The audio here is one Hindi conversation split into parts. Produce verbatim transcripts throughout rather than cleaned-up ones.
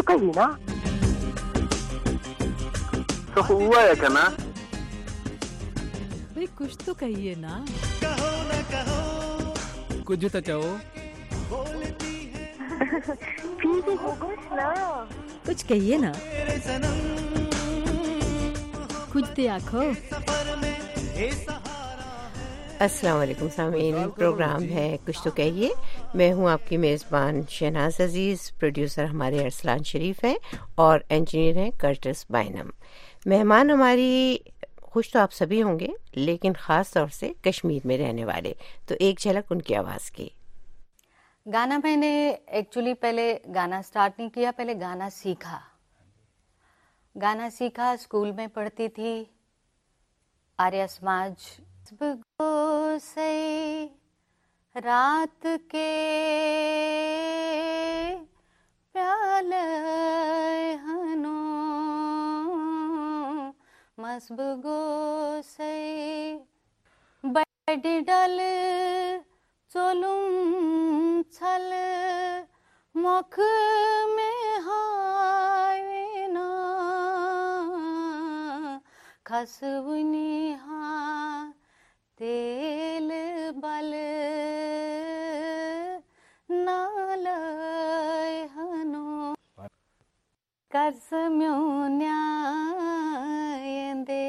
कहिए ना। तो हुआ है क्या ना? भाई कुछ तो कहिए ना। कहो न कहो, कुछ तो चाहो। बोलती है फिर भी हो कुछ ना। कुछ कहिए ना। मेरे सनम, कुछ तो आखो। सफर में ये सहारा है। अस्सलाम वालेकुम सामीन, प्रोग्राम है कुछ तो कहिए। मैं हूं आपकी मेज़बान शहनाज अजीज़। प्रोड्यूसर हमारे अरसलान शरीफ हैं और इंजीनियर हैं कर्टिस बाइनम। मेहमान हमारी खुश तो आप सभी होंगे, लेकिन ख़ास तौर से कश्मीर में रहने वाले। तो एक झलक उनकी आवाज़ की। गाना मैंने एक्चुअली पहले गाना स्टार्ट नहीं किया, पहले गाना सीखा। गाना सीखा, स्कूल में पढ़ती थी, आर्य समाज। से रात के प्याले हनो मसबगो से बैड डल चोलुम छल मुख में हाय ना खसवनी हा तेल बल नालय हनो कर्ज म्यों न्यायंदे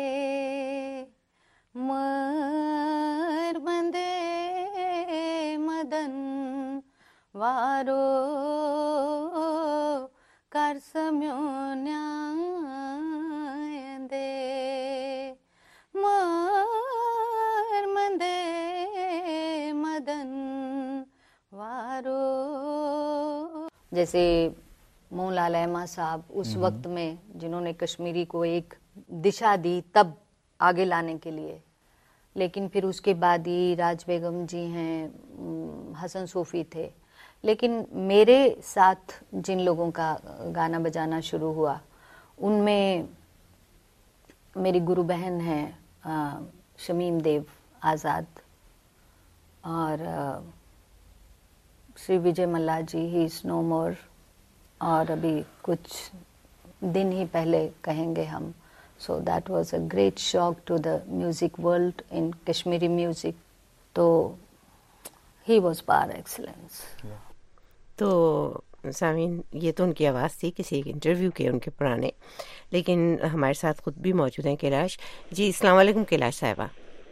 मर बंदे मदन वारो कर्ज म्यों न्यायंदे जैसे मोहनलाल अहमा साहब उस वक्त में जिन्होंने कश्मीरी को एक दिशा दी तब आगे लाने के लिए, लेकिन फिर उसके बाद ही राज बेगम जी हैं, हसन सूफी थे। लेकिन मेरे साथ जिन लोगों का गाना बजाना शुरू हुआ उनमें मेरी गुरु बहन हैं शमीम देव आज़ाद और आ, Shri Vijay Malla ji, he is no more, और अभी कुछ दिन ही पहले कहेंगे हम। So that was a great shock to the music world in Kashmiri music. तो ही वाज पार एक्सीलेंस। तो सामीन, ये तो उनकी आवाज़ थी किसी एक इंटरव्यू के उनके पुराने, लेकिन हमारे साथ खुद भी मौजूद हैं कैलाश जी। अस्सलाम वालेकुम कैलाश साहिबा।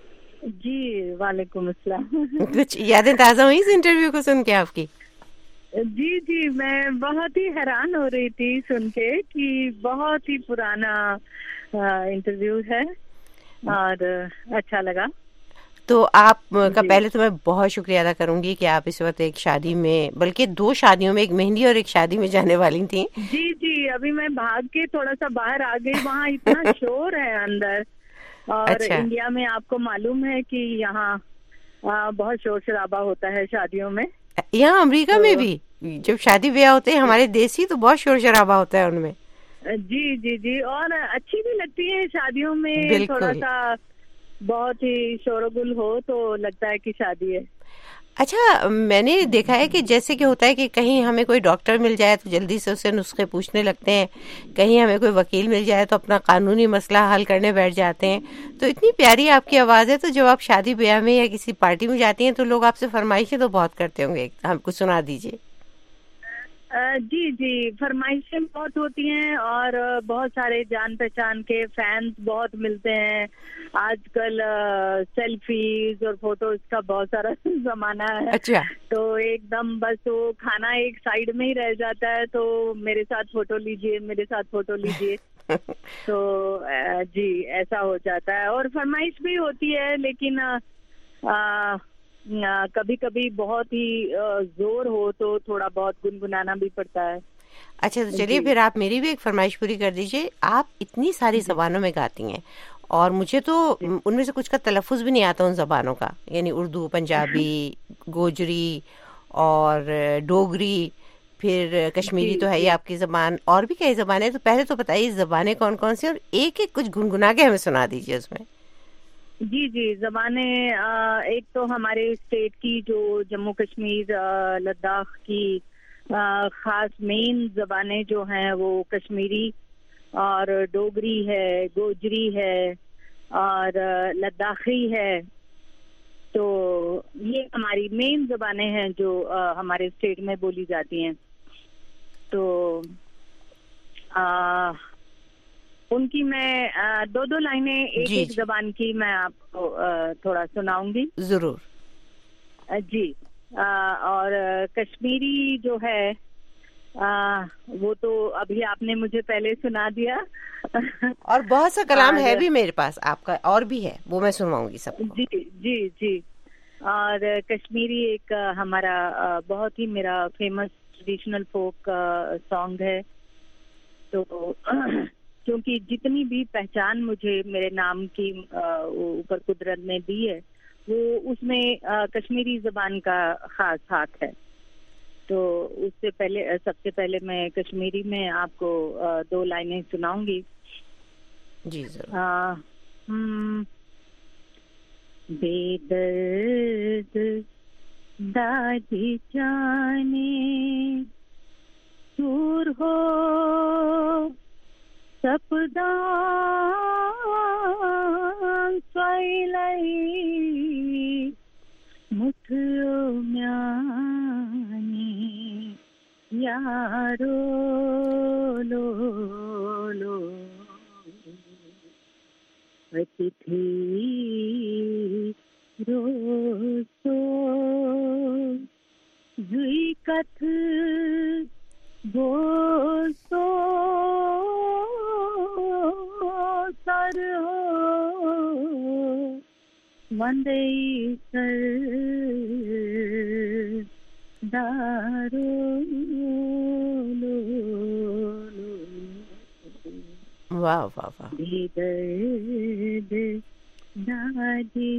जी वालेकुम अस्सलाम। कुछ यादें ताज़ा हुई इस इंटरव्यू को सुन के आपकी? जी जी, मैं बहुत ही हैरान हो रही थी सुन के कि बहुत ही पुराना इंटरव्यू है और अच्छा लगा। तो आप का पहले तो मैं बहुत शुक्रिया अदा करूंगी कि आप इस वक्त एक शादी में, बल्कि दो शादियों में, एक मेहंदी और एक शादी में जाने वाली थी। जी जी, अभी मैं भाग के थोड़ा सा बाहर आ गई, वहाँ इतना शोर है अंदर। और अच्छा। इंडिया में आपको मालूम है कि यहाँ बहुत शोर शराबा होता है शादियों में। यहाँ अमेरिका तो, में भी जब शादी ब्याह होते हैं हमारे देसी, तो बहुत शोर शराबा होता है उनमें। जी जी जी, और अच्छी भी लगती है शादियों में। थोड़ा सा बहुत ही शोरगुल हो तो लगता है कि शादी है। अच्छा, मैंने देखा है कि जैसे कि होता है कि कहीं हमें कोई डॉक्टर मिल जाए तो जल्दी से उससे नुस्खे पूछने लगते हैं, कहीं हमें कोई वकील मिल जाए तो अपना कानूनी मसला हल करने बैठ जाते हैं। तो इतनी प्यारी आपकी आवाज़ है, तो जब आप शादी ब्याह में या किसी पार्टी में जाती हैं तो लोग आपसे फरमाइशें तो बहुत करते होंगे, हमको सुना दीजिए। जी जी, फरमाइशें बहुत होती हैं और बहुत सारे जान पहचान के फैंस बहुत मिलते हैं। आजकल सेल्फीज और फोटोज का बहुत सारा जमाना है। अच्छा। तो एकदम बस वो खाना एक साइड में ही रह जाता है, तो मेरे साथ फोटो लीजिए, मेरे साथ फोटो लीजिए। तो जी ऐसा हो जाता है। और फरमाइश भी होती है, लेकिन आ, कभी कभी बहुत ही जोर हो तो थोड़ा बहुत गुनगुनाना भी पड़ता है। अच्छा, तो चलिए फिर आप मेरी भी एक फरमाइश पूरी कर दीजिए। आप इतनी सारी जबानों में गाती हैं और मुझे तो उनमें से कुछ का तलफ़ुज़ भी नहीं आता उन जबानों का, यानी उर्दू, पंजाबी, गोजरी और डोगरी, फिर कश्मीरी तो है ही आपकी ज़बान, और भी कई ज़बानें। तो पहले तो बताइए ज़बानें कौन कौन सी, और एक एक कुछ गुनगुना के हमें सुना दीजिए उसमें। जी जी, ज़बानें एक तो हमारे स्टेट की जो जम्मू कश्मीर लद्दाख की आ, खास मेन जबानें जो हैं वो कश्मीरी और डोगरी है, गोजरी है और अ, लद्दाखी है। तो ये हमारी मेन जबानें हैं जो अ, हमारे स्टेट में बोली जाती हैं। तो आ, उनकी मैं आ, दो दो लाइनें एक जी, एक जी। जबान की मैं आपको आ, थोड़ा सुनाऊंगी। जरूर। आ, जी आ, और आ, कश्मीरी जो है आ, वो तो अभी आपने मुझे पहले सुना दिया। और बहुत सा कलाम और- है भी मेरे पास आपका, और भी है, वो मैं सुनवाऊंगी सबको। जी जी जी। और कश्मीरी एक आ, हमारा आ, बहुत ही मेरा फेमस ट्रेडिशनल फोक सॉन्ग है। तो क्योंकि जितनी भी पहचान मुझे मेरे नाम की आ, ऊपर कुदरत ने दी है, वो उसमें आ, कश्मीरी जबान का खास हाथ है। तो उससे पहले आ, सबसे पहले मैं कश्मीरी में आपको आ, दो लाइनें सुनाऊंगी। जी जरूर। आ, हम्म, बेदर्द दादी जाने दूर हो सपदा स्वाइलाई मुठियो म्याने यारो लो लो अतिथि रोसो जुई कथ बोसो सर हो वंदई सर दारो लो लो वाह वाह वाह। बेदर्द दादी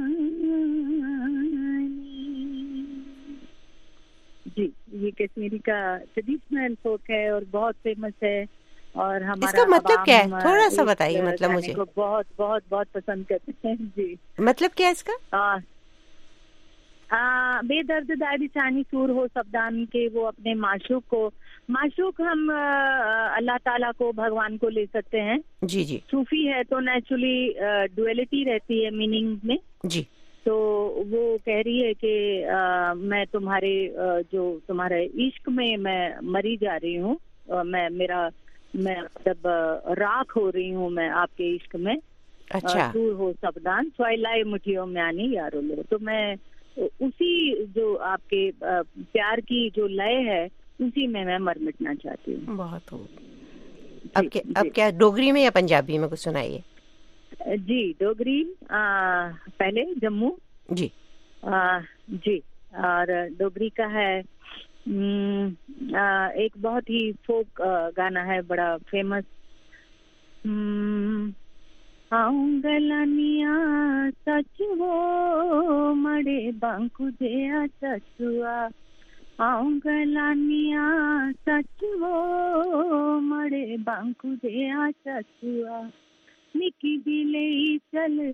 जानी। जी, ये कश्मीरी का ट्रेडिशनल फोक है और बहुत फेमस है। और हमारा इसका मतलब अवाम, क्या है? थोड़ा सा इस बताइए, मतलब गाने मुझे। को बहुत बहुत बहुत पसंद करते हैं। जी मतलब क्या है इसका? आ, आ, बेदर्द दादी चानी सूर हो सबदान के वो अपने माशूक को, माशूक हम आ, अल्लाह ताला को, भगवान को ले सकते हैं। जी जी सूफी है तो नेचुरली डुअलिटी रहती है मीनिंग में। जी। तो वो कह रही है कि आ, मैं तुम्हारे आ, जो तुम्हारे इश्क में मैं मरी जा रही हूँ, आ, मैं मेरा मैं मतलब आ, राख हो रही हूँ मैं आपके इश्क में। अच्छा। सूर हो सबदान स्वाइलाई मुठियों में आनी यारो लो। तो मैं उसी जो आपके आ, प्यार की जो लय है उसी में मैं मर मिटना चाहती हूँ। बहुत हो। अब क्या, जी, अब क्या डोगरी में या पंजाबी में कुछ सुनाइए। जी डोगरी आ, पहले जम्मू जी आ, जी। और डोगरी का है हम्म, आ, एक बहुत ही फोक आ, गाना है बड़ा फेमस। हम्म, आऊं गलानिया सच हो मड़े बांकु दे सचुआ, आऊं गलानिया सच हो मड़े बांकु दे सचुआ, निकी दिले चल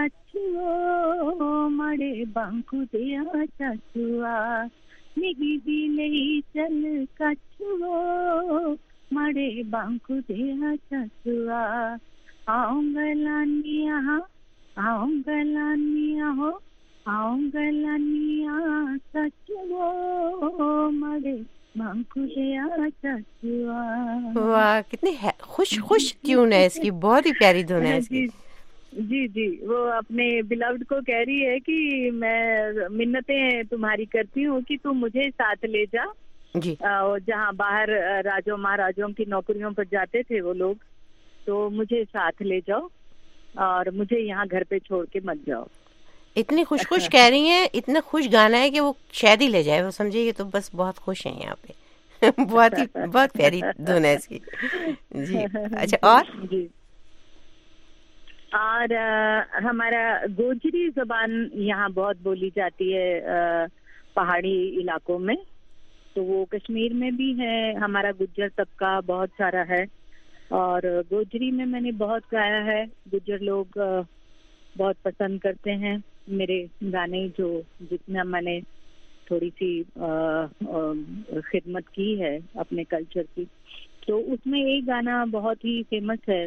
कछुओ मड़े बांकु दे सचुआ, निकी दिले चल कछुओ मड़े बांकु दे सचुआ, आऊं गलानिया आऊं गलानिया हो आऊं गलानिया सच वो मरे बांकु दे सचुआ। वाह, कितनी है- खुश खुश ट्यून है इसकी, बहुत ही प्यारी धुन है इसकी। जी जी जी। वो अपने बिलव्ड को कह रही है कि मैं मिन्नतें तुम्हारी करती हूँ कि तुम मुझे साथ ले जा। जी और जहाँ बाहर अ, राजों महाराजों की नौकरियों पर जाते थे वो लोग, तो मुझे साथ ले जाओ और मुझे यहाँ घर पे छोड़ के मत जाओ। इतनी खुश खुश कह रही हैं, इतना खुश गाना है कि वो शायद ही ले जाए। वो समझिए तो बस बहुत खुश हैं यहाँ पे। बहुत ही बहुत प्यारी धुन है इसकी। जी अच्छा। और जी। और अ, हमारा गोजरी जबान यहाँ बहुत बोली जाती है अ, पहाड़ी इलाकों में। तो वो कश्मीर में भी है, हमारा गुज्जर तबका बहुत सारा है और गोजरी में मैंने बहुत गाया है। गुज्जर लोग बहुत पसंद करते हैं मेरे गाने, जो जितना मैंने थोड़ी सी आ, आ, खिदमत की है अपने कल्चर की। तो उसमें एक गाना बहुत ही फेमस है,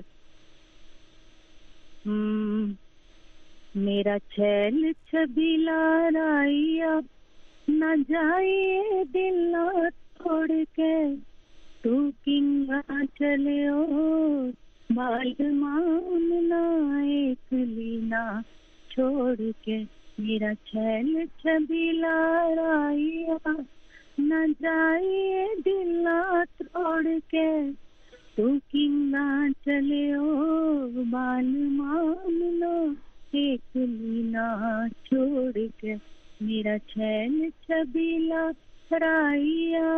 हम्म, मेरा छैल छबीला राइया न जाइए दिल ना छोड़ के, तू किंगा चले ओ बाल मामला एक लीना छोड़ के, मेरा छैल छबीला राइया न जाइए दिल ना तोड़ के, तू किंगा चले ओ बाल मामला एक लीना छोड़ के, मेरा छैल छबीला राइया।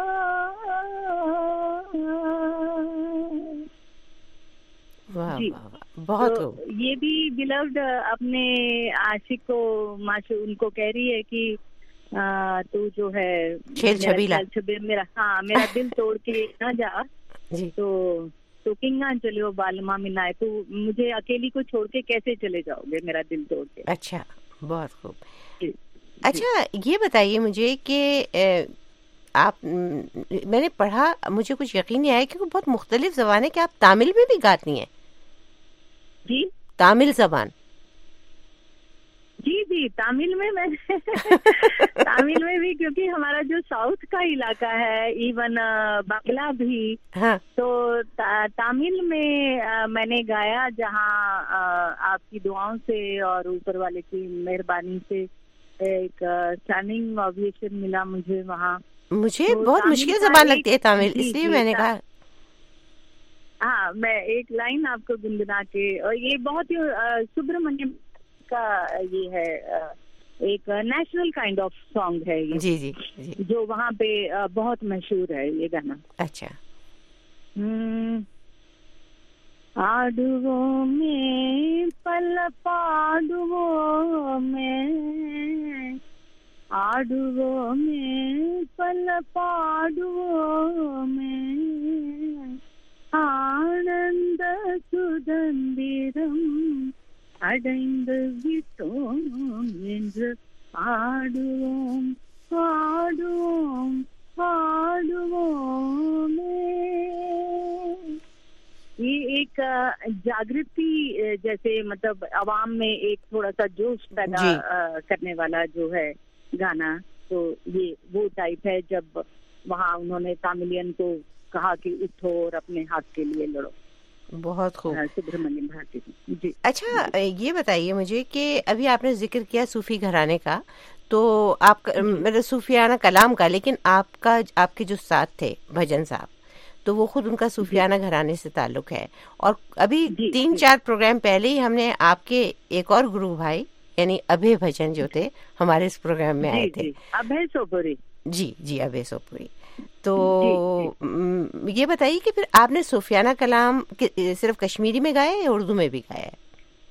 वाह जी। वाह वाह, बहुत तो खूब। ये भी बिलव्ड अपने आशिक को माशू उनको कह रही है कि आ, तू जो है छेल मेरा छबीला। छैल छबीला, मेरा हाँ मेरा दिल तोड़ के ना जा, जी तो तो किंगा चलो बालमा मिलाए, तो मुझे अकेली को छोड़ के कैसे चले जाओगे मेरा दिल तोड़ के। अच्छा, बहुत खूब। जी। अच्छा, ये बताइए मुझे कि ए, आप म, मैंने पढ़ा, मुझे कुछ यकीन नहीं आया कि वो बहुत मुख्तलिफ ज़बान है, कि आप तामिल में भी गाती हैं? जी तामिल ज़बान। जी जी तमिल में मैं तमिल में भी, क्योंकि हमारा जो साउथ का इलाका है, इवन बांग्ला भी, हाँ तो ता, तमिल में आ, मैंने गाया, जहाँ आ, आपकी दुआओं से और ऊपर वाले की मेहरबानी से एक स्टैंडिंग ओवेशन मिला मुझे वहाँ। मुझे तो बहुत तामिल मुश्किल का ज़बान एक- लगती है तामिल, जी, इसलिए जी, मैंने ता- कहा। हाँ, मैं एक लाइन आपको गुनगुना के, और ये बहुत ही आ, सुब्रमण्यम का ये है, आ, एक नेशनल काइंड ऑफ सॉन्ग है ये, जी जी जी। जो वहाँ पे आ, बहुत मशहूर है ये गाना। अच्छा। हम्म, आडुवो में पल पाडुवो में, आडुवो में पल पाडुवो में, आनंद सुदंदिरम அடைந்து விட்டோம் என்று பாடுவோம் பாடுவோம் பாடுவோமே। ये एक जागृति जैसे, मतलब आवाम में एक थोड़ा सा जोश पैदा करने वाला जो है गाना, तो ये वो टाइप है, जब वहाँ उन्होंने तामिलियन को कहा कि उठो और अपने हक के लिए लड़ो। बहुत खूब। सुब्रमण्यम भारती जी। अच्छा, ये बताइए मुझे कि अभी आपने जिक्र किया सूफी घराने का, तो आप मतलब सूफियाना कलाम का, लेकिन आपका आपके जो साथ थे भजन साहब, तो वो खुद उनका सूफियाना घराने से ताल्लुक है। और अभी जी, तीन जी। चार प्रोग्राम पहले ही हमने आपके एक और गुरु भाई यानी अभय भजन जो थे हमारे इस प्रोग्राम में आए थे। अभय सोपुरी। जी जी अभय सोपुरी। तो म, ये बताइए कि फिर आपने सूफियाना कलाम सिर्फ कश्मीरी में गाया या उर्दू में भी गाया है?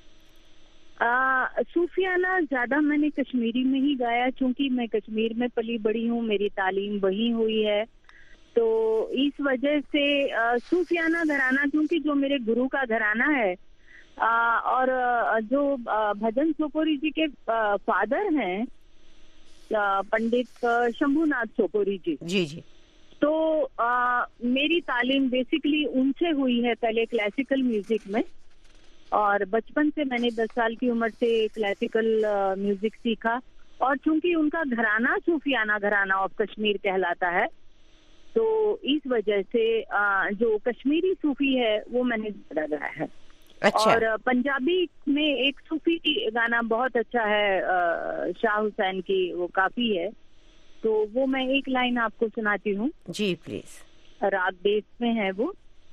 आ, सूफियाना ज्यादा मैंने कश्मीरी में ही गाया, क्योंकि मैं कश्मीर में पली बड़ी हूँ, मेरी तालीम वहीं हुई है, तो इस वजह से आ, सूफियाना घराना, क्योंकि जो मेरे गुरु का घराना है, आ, और आ, जो आ, भजन सोपोरी जी के आ, फादर हैं पंडित शंभुनाथ सोपोरी जी जी जी तो आ, मेरी तालीम बेसिकली उनसे हुई है, पहले क्लासिकल म्यूजिक में, और बचपन से मैंने दस साल की उम्र से क्लासिकल म्यूजिक सीखा, और चूंकि उनका घराना सूफियाना घराना ऑफ कश्मीर कहलाता है, तो इस वजह से आ, जो कश्मीरी सूफी है वो मैंने ज्यादा गाया है। अच्छा। और पंजाबी में एक सूफी गाना बहुत अच्छा है शाह हुसैन की, वो काफी है, तो वो मैं एक लाइन आपको सुनाती हूँ। जी प्लीज। राग देश में है वो।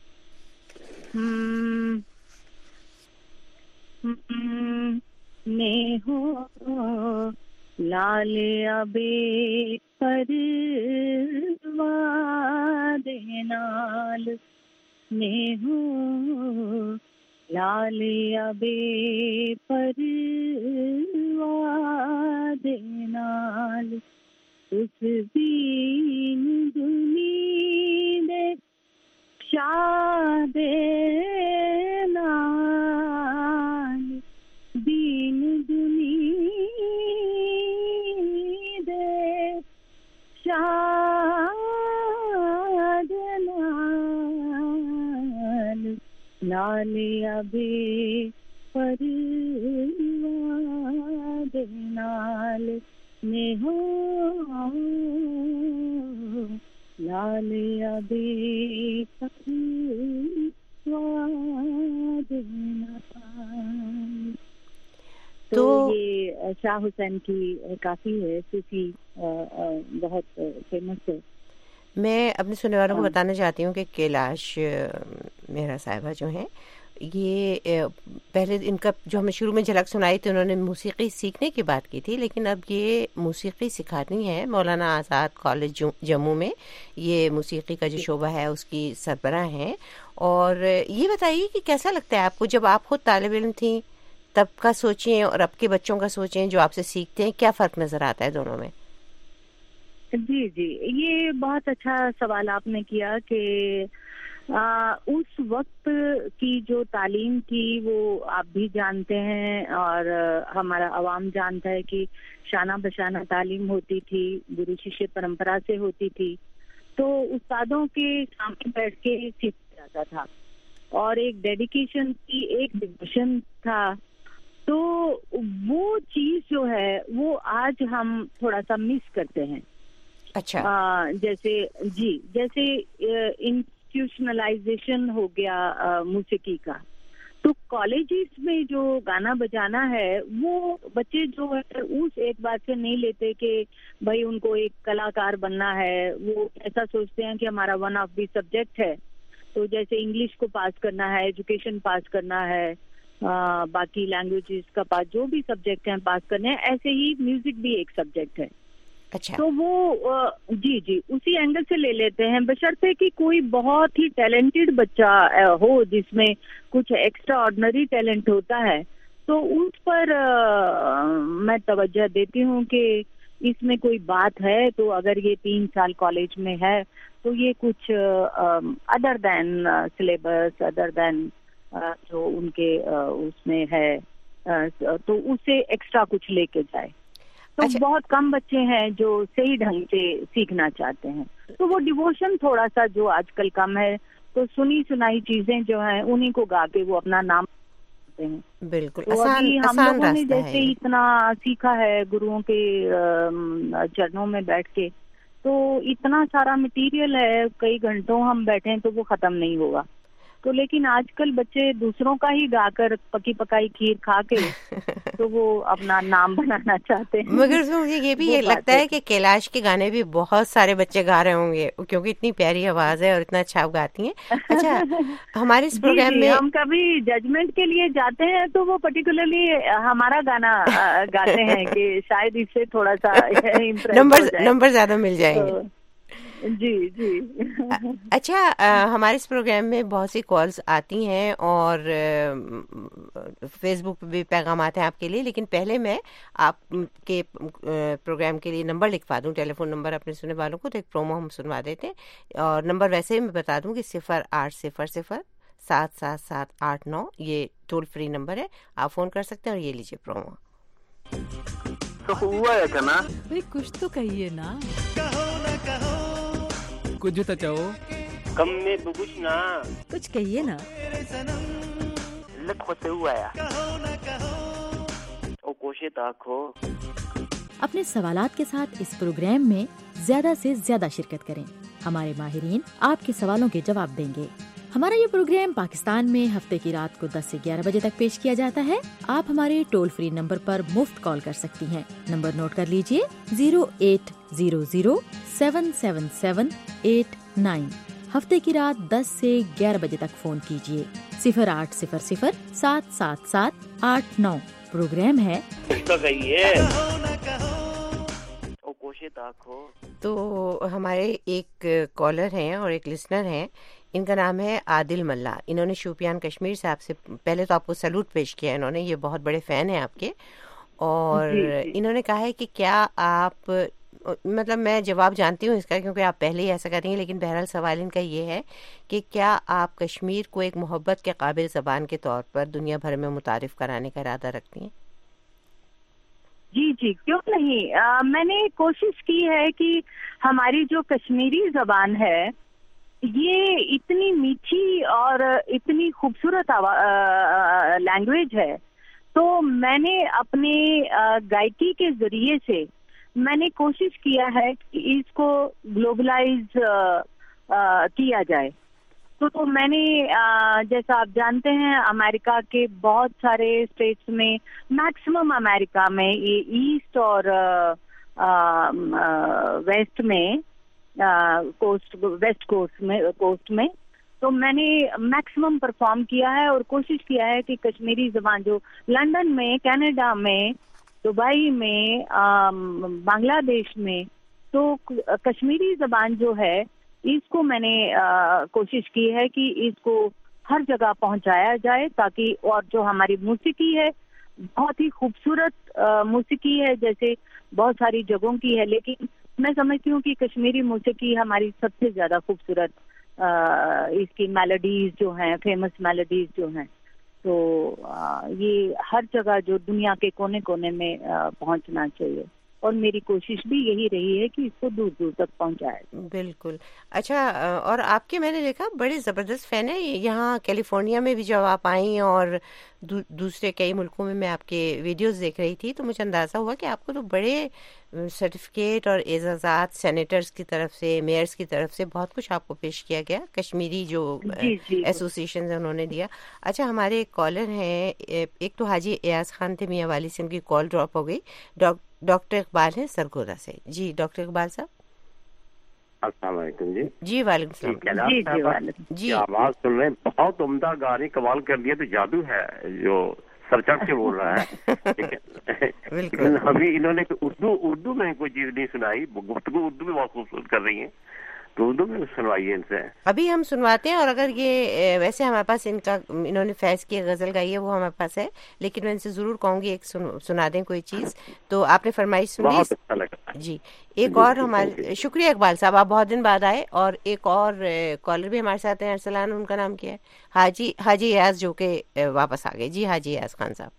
हम्म, हम्म, ने हो लाल अबे परवा दे नाल, ने हो लाल अबे परवा दे नाल, उस दीन दुनी दे शादे नाल, दीन दुनी दे लाले अभी परिवार नाल में हो, लाले अभी परिवार नाल। तो, तो ये शाह हुसैन की काफी है, सूफी बहुत फेमस है। मैं अपने सुनने वालों को बताना चाहती हूँ कि कैलाश मेहरा साहिबा जो हैं, ये पहले इनका जो हमें शुरू में झलक सुनाई थी, उन्होंने मौसीकी सीखने की बात की थी, लेकिन अब ये मौसीकी सिखानी है। मौलाना आज़ाद कॉलेज जम्मू में ये मौसीकी का जो शोबा है उसकी सरबराह हैं। और ये बताइए कि कैसा लगता है आपको, जब आप खुद तालिब इल्म थी तब का सोचें और अब के बच्चों का सोचें जो आपसे सीखते हैं, क्या फ़र्क नज़र आता है दोनों में? जी जी, ये बहुत अच्छा सवाल आपने किया कि आ, उस वक्त की जो तालीम थी वो आप भी जानते हैं और हमारा अवाम जानता है कि शाना बशाना तालीम होती थी, गुरु शिष्य परंपरा से होती थी। तो उस्तादों के सामने बैठ के सीखा जाता था और एक डेडिकेशन की, एक डिवोशन था। तो वो चीज जो है वो आज हम थोड़ा सा मिस करते हैं। अच्छा। आ, जैसे जी जैसे इंस्टीट्यूशनलाइजेशन हो गया मौसीकी का, तो कॉलेजेस में जो गाना बजाना है वो बच्चे जो है उस एक बात से नहीं लेते कि भाई उनको एक कलाकार बनना है। वो ऐसा सोचते हैं कि हमारा वन ऑफ द सब्जेक्ट है, तो जैसे इंग्लिश को पास करना है, एजुकेशन पास करना है, आ, बाकी लैंग्वेजेस का पास, जो भी सब्जेक्ट हैं पास करने हैं, ऐसे ही म्यूजिक भी एक सब्जेक्ट है। अच्छा। तो वो जी जी उसी एंगल से ले लेते हैं, बशर्ते कि कोई बहुत ही टैलेंटेड बच्चा हो जिसमें कुछ एक्स्ट्रा ऑर्डिनरी टैलेंट होता है, तो उस पर आ, मैं तवज्जो देती हूँ कि इसमें कोई बात है। तो अगर ये तीन साल कॉलेज में है तो ये कुछ other than syllabus, other than जो उनके आ, उसमें है, आ, तो उससे एक्स्ट्रा कुछ लेके जाए। तो अच्छा। बहुत कम बच्चे हैं जो सही ढंग से सीखना चाहते हैं, तो वो डिवोशन थोड़ा सा जो आजकल कम है, तो सुनी सुनाई चीजें जो हैं उन्हीं को गा के वो अपना नाम करते हैं। बिल्कुल। तो आसान, अभी हम आसान लोगों ने रास्ता जैसे है। इतना सीखा है गुरुओं के चरणों में बैठ के, तो इतना सारा मटेरियल है, कई घंटों हम बैठे तो वो खत्म नहीं होगा। तो लेकिन आजकल बच्चे दूसरों का ही गाकर पकी पकाई खीर खा के तो वो अपना नाम बनाना चाहते हैं। मगर मुझे ये भी ये लगता है कि कैलाश के गाने भी बहुत सारे बच्चे गा रहे होंगे, क्योंकि इतनी प्यारी आवाज है और इतना अच्छा आप गाती हैं। अच्छा, हमारे इस प्रोग्राम में हम कभी जजमेंट के लिए जाते हैं तो वो पर्टिकुलरली हमारा गाना गाते हैं कि शायद इससे थोड़ा सा नंबर नंबर ज्यादा मिल जाएंगे। तो, जी जी। अच्छा, आ, हमारे इस प्रोग्राम में बहुत सी कॉल्स आती हैं और फेसबुक पे भी पैगाम आते हैं आपके लिए, लेकिन पहले मैं आपके प्रोग्राम के लिए नंबर लिखवा दूं, टेलीफोन नंबर अपने सुनने वालों को, तो एक प्रोमो हम सुनवा देते हैं। और नंबर वैसे ही मैं बता दूं कि सिफर आठ सिफर सिफर सात सात सात आठ नौ, ये टोल फ्री नंबर है, आप फोन कर सकते हैं। और ये लीजिए प्रोमो। तो हुआ है क्या ना? भाई कुछ तो कहिए ना। कहो ना कहो, कुछ तो चाहो, कम में बुकुश ना, कुछ कहिए ना। मेरे सनम, लख होते हुआ है, कहो ना कहो, ओ कोशिश आखो। अपने सवालात के साथ इस प्रोग्राम में ज्यादा से ज्यादा शिरकत करें। हमारे माहिरीन आपके सवालों के जवाब देंगे। हमारा ये प्रोग्राम पाकिस्तान में हफ्ते की रात को दस से ग्यारह बजे तक पेश किया जाता है। आप हमारे टोल फ्री नंबर पर मुफ्त कॉल कर सकती हैं। नंबर नोट कर लीजिए, zero eight zero zero seven seven seven eight nine. हफ्ते की रात दस से ग्यारह बजे तक फोन कीजिए। सिफर आठ सिफर सिफर सात सात सात आठ नौ। प्रोग्राम है तो हमारे एक कॉलर हैं और एक लिसनर हैं, इनका नाम है आदिल मल्ला। इन्होंने शोपियान कश्मीर से आपसे पहले तो आपको सैल्यूट पेश किया इन्होंने, ये बहुत बड़े फैन हैं आपके। और जी, जी. इन्होंने कहा है कि क्या आप, मतलब मैं जवाब जानती हूँ इसका क्योंकि आप पहले ही ऐसा करेंगे, लेकिन बहरहाल सवाल इनका ये है कि क्या आप कश्मीर को एक मोहब्बत के काबिल ज़बान के तौर पर दुनिया भर में मुतारिफ कराने का इरादा रखती हैं? जी जी, क्यों नहीं। आ, मैंने कोशिश की है कि हमारी जो कश्मीरी जबान है ये इतनी मीठी और इतनी खूबसूरत लैंग्वेज है, तो मैंने अपने अ, गायकी के जरिए से मैंने कोशिश किया है कि इसको ग्लोबलाइज किया जाए। तो, तो मैंने अ, जैसा आप जानते हैं अमेरिका के बहुत सारे स्टेट्स में, मैक्सिमम अमेरिका में, ये ईस्ट और अ, अ, वेस्ट में, कोस्ट वेस्ट कोस्ट में कोस्ट में तो मैंने मैक्सिमम परफॉर्म किया है और कोशिश किया है कि कश्मीरी जबान जो लंदन में, कनाडा में, दुबई में, बांग्लादेश में, तो कश्मीरी जबान जो है इसको मैंने आ, कोशिश की है कि इसको हर जगह पहुंचाया जाए, ताकि और जो हमारी मौसीकी है बहुत ही खूबसूरत मौसीकी है, जैसे बहुत सारी जगहों की है, लेकिन मैं समझती हूँ कि कश्मीरी मौसीकी हमारी सबसे ज्यादा खूबसूरत, इसकी मेलोडीज जो हैं, फेमस मेलोडीज जो हैं, तो आ, ये हर जगह जो दुनिया के कोने कोने में आ, पहुंचना चाहिए, और मेरी कोशिश भी यही रही है कि इसको दूर दूर तक पहुंचाए। बिल्कुल। अच्छा, और आपके मैंने देखा बड़े ज़बरदस्त फ़ैन है यहाँ कैलिफोर्निया में भी जब आप आई, और दू, दूसरे कई मुल्कों में मैं आपके वीडियोस देख रही थी, तो मुझे अंदाज़ा हुआ कि आपको तो बड़े सर्टिफिकेट और एजाज़ात सेनेटर्स की तरफ से, मेयर्स की तरफ से बहुत कुछ आपको पेश किया गया, कश्मीरी जो एसोसिएशन है उन्होंने दिया। अच्छा, हमारे एक कॉलर हैं, एक तो हाजी एयाज खान थे मियाँ वाली से, उनकी कॉल ड्रॉप हो गई। डॉक्टर इकबाल हैं सरगोदा से। जी डॉक्टर इकबाल साहब। अस्सलाम वालेकुम जी। जी वालेकुम सलाम। जी जी वालेकुम जी। आवाज सुन रहे हैं, बहुत उम्दा गाने कमाल कर दिया, तो जादू है जो सर चढ़ के बोल रहा है। लेकिन अभी इन्होंने उर्दू उर्दू में कोई चीज नहीं सुनाई, गुफ्तगू उर्दू में बहुत खूबसूरत कर रही है, तो उर्दू में सुनवाइए इनसे। अभी हम सुनवाते हैं, और अगर ये वैसे हमारे पास इनका इन्होंने फैज की गजल गाई है वो हमारे पास है, लेकिन मैं इनसे जरूर कहूंगी एक सुन, सुना दें कोई चीज। तो आपने फरमाइश सुनी? बहुत अच्छा लगा जी। एक और हमारे, शुक्रिया इकबाल साहब, आप बहुत दिन बाद आए। और एक और कॉलर भी हमारे साथ हैं, अरसलान उनका नाम क्या है, हाजी हाजी याज, जो के वापस आ गए। जी हाजी याज खान साहब।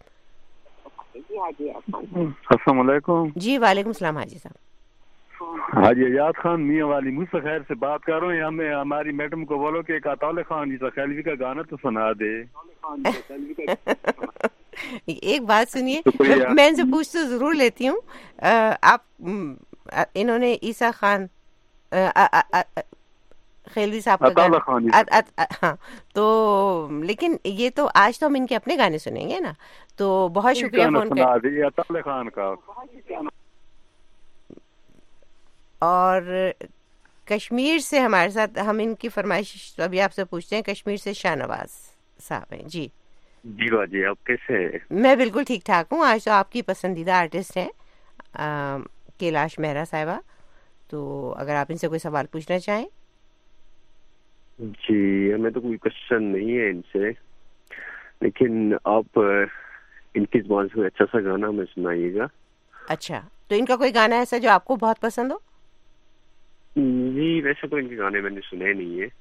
अस्सलाम वालेकुम। जी वालेकुम सलाम हाजी साहब। हाजी अयाज खान मियाँ वाली मुझसे खैर से बात कर रहा हूँ। हमें हमारी मैडम को बोलो कि एक अताउल खान ईसा खैलवी का गाना तो सुना दे। एक बात सुनिए, मैं इनसे पूछ तो जरूर लेती हूँ। आप इन्होंने ईसा खान खैलवी साहब का गाना, हाँ, तो लेकिन ये तो आज तो हम इनके अपने गाने सुनेंगे ना, तो बहुत शुक्रिया फोन कर। अताउल खान का। और कश्मीर से हमारे साथ, हम इनकी फरमाइश अभी आपसे पूछते हैं, कश्मीर से शाहनवाज साहब हैं। जी जी जी, आप कैसे? मैं बिल्कुल ठीक ठाक हूँ। आज तो आपकी पसंदीदा आर्टिस्ट हैं कैलाश मेहरा साहिबा, तो अगर आप इनसे कोई सवाल पूछना चाहें। जी, हमें तो कोई क्वेश्चन नहीं है इनसे, लेकिन आप इनकी जुबान से अच्छा सा गाना हमें सुनाइएगा। अच्छा, तो इनका कोई गाना ऐसा जो आपको बहुत पसंद हो? जी, वैसे तो इनके गाने मैंने सुने नहीं है।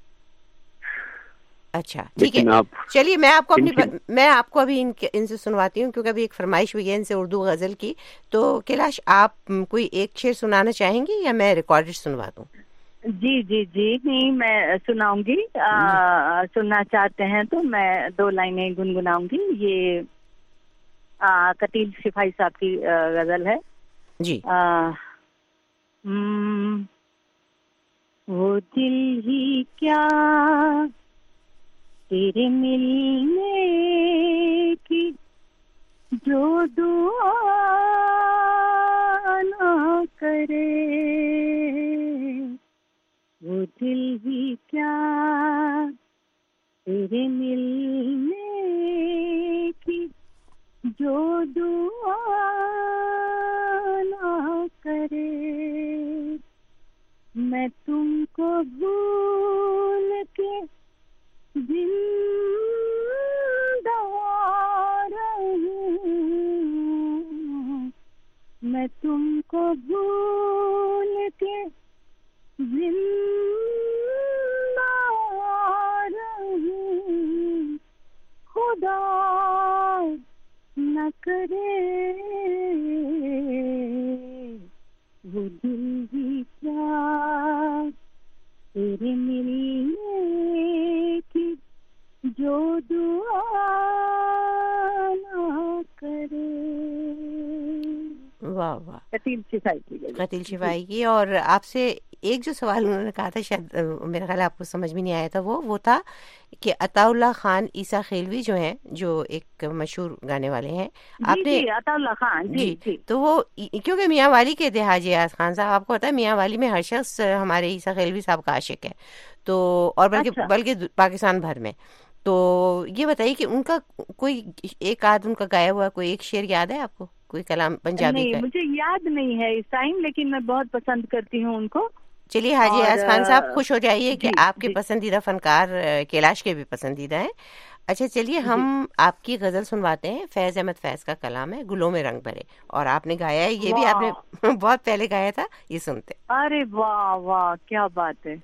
अच्छा ठीक है, चलिए मैं आपको अपनी प... मैं आपको अभी इनके इनसे सुनवाती हूँ, क्योंकि अभी एक फरमाइश हुई है इनसे उर्दू गजल की। तो कैलाश, आप कोई एक शेर सुनाना चाहेंगी या मैं रिकॉर्डेड सुनवा दूँ? जी जी जी, नहीं मैं सुनाऊंगी। सुनना चाहते हैं तो मैं दो लाइनें गुनगुनाऊंगी। ये आ, कतील सिपाही साहब की गजल है। जी। आ, वो दिल ही क्या तेरे मिलने की जो दुआ ना करे, वो दिल ही क्या तेरे मिलने की जो दुआ ना करे। मैं तुमको भूल के जिंदा रहूं, मैं तुमको भूल के जिंदा रहूं, खुदा न करे वो दिल भी क्या तेरे मिलने वाह वाह, कतील शिफाई की गजल। कतील शिफाई की। और आपसे एक जो सवाल उन्होंने कहा था, शायद अ, मेरा ख्याल आपको समझ में नहीं आया था, वो वो था कि अताउल्लाह खान ईसा खेलवी जो हैं, जो एक मशहूर गाने वाले हैं, आपने जी, अताउल्लाह खान जी, जी, जी। तो वो क्योंकि मियाँ वाली के थे हाजी अयाज खान साहब, आपको पता है मियाँ वाली में हर शख्स हमारे ईसा खेलवी साहब का आशिक है, तो और बल्कि अच्छा। बल्कि पाकिस्तान भर में। तो ये बताइए कि उनका कोई एक आध उनका गाया हुआ कोई एक शेर याद है आपको, कोई कलाम पंजाबी नहीं, का? मुझे याद नहीं है इस टाइम, लेकिन मैं बहुत पसंद करती हूँ उनको। चलिए हाजी और, अयाज खान साहब खुश हो जाइए कि जी, आपके जी। पसंदीदा फनकार अ, कैलाश के भी पसंदीदा हैं। अच्छा चलिए हम आपकी गजल सुनवाते हैं, फैज अहमद फैज का कलाम है, गुलों में रंग भरे, और आपने गाया है, ये भी वाह। आपने बहुत पहले गाया था, ये सुनते। अरे वाह वाह, क्या बात है।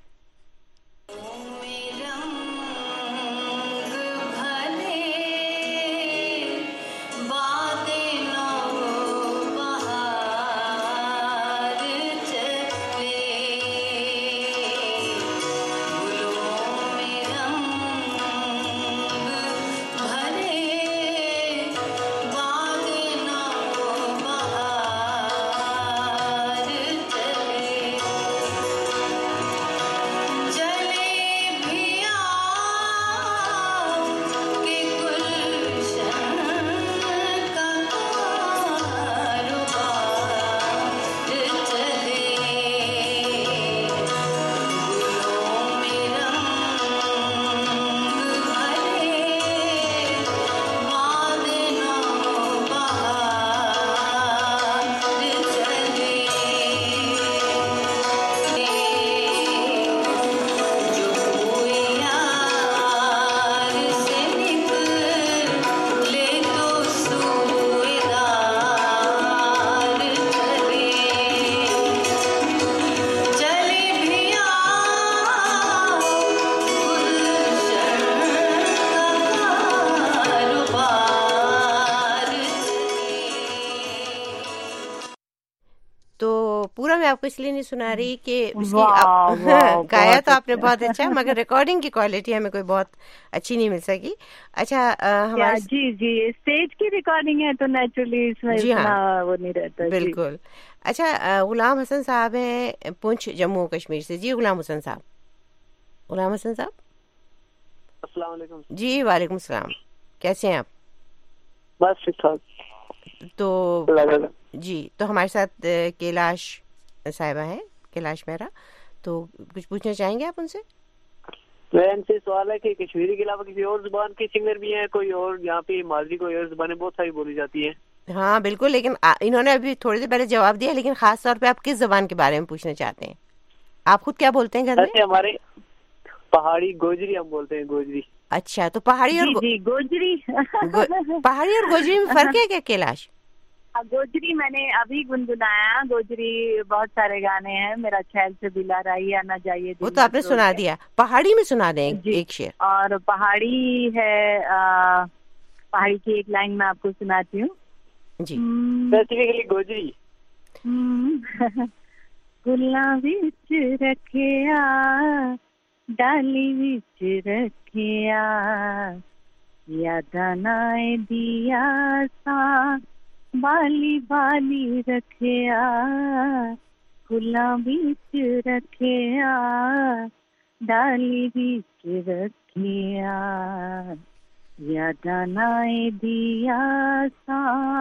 पूरा मैं आपको इसलिए नहीं सुना रही कि उसकी वाह, आप, वाह, गाया बहुत तो आपने अच्छा। बहुत अच्छा, मगर रिकॉर्डिंग की क्वालिटी हमें कोई बहुत अच्छी नहीं मिल सकी। अच्छा अ, हमारे जी जी, स्टेज की रिकॉर्डिंग है तो नेचुरली इसमें जी हाँ, इतना वो नहीं रहता। जी। बिल्कुल। अच्छा अ, गुलाम हसन साहब हैं पुंछ जम्मू कश्मीर से। जी गुलाम हसन साहब, गुलाम हसन साहब। अस्सलाम वालेकुम। जी वालेकुम सलाम, कैसे हैं आप? बस ठीक ठाक। तो जी, तो हमारे साथ अ, कैलाश साहिबा हैं, कैलाश मेहरा, तो कुछ पूछना चाहेंगे आप उनसे? मेरा इनसे सवाल है कि कश्मीरी के अलावा किसी और जुबान के सिंगर भी हैं कोई, और यहाँ पे माजरी कोई और जुबानें बहुत सारी बोली जाती हैं? हाँ बिल्कुल, लेकिन आ, इन्होंने अभी थोड़ी देर पहले जवाब दिया, लेकिन खास तौर पे आप किस जबान के बारे में पूछना चाहते हैं? आप खुद क्या बोलते हैं घर में? ऐसे हमारे पहाड़ी गोजरी हम बोलते हैं, गोजरी। अच्छा, तो पहाड़ी और जी, जी, गोजरी गो, पहाड़ी और गोजरी में फर्क है क्या कैलाश? गोजरी मैंने अभी गुनगुनाया। गोजरी बहुत सारे गाने हैं, मेरा ख्याल से बिला रही आना जाइए, वो तो आपने सुना दिया। पहाड़ी में सुना दें एक, एक शेर। और पहाड़ी है, आ, पहाड़ी की एक लाइन मैं आपको सुनाती हूँ जी। स्पेसिफिकली गोजरी। गुला विच रखिया डाली विच रखिया यादा नाए दिया सा बाली बाली रखिया गुला विच रखिया डाली विच रखिया यादा नाए दिया सा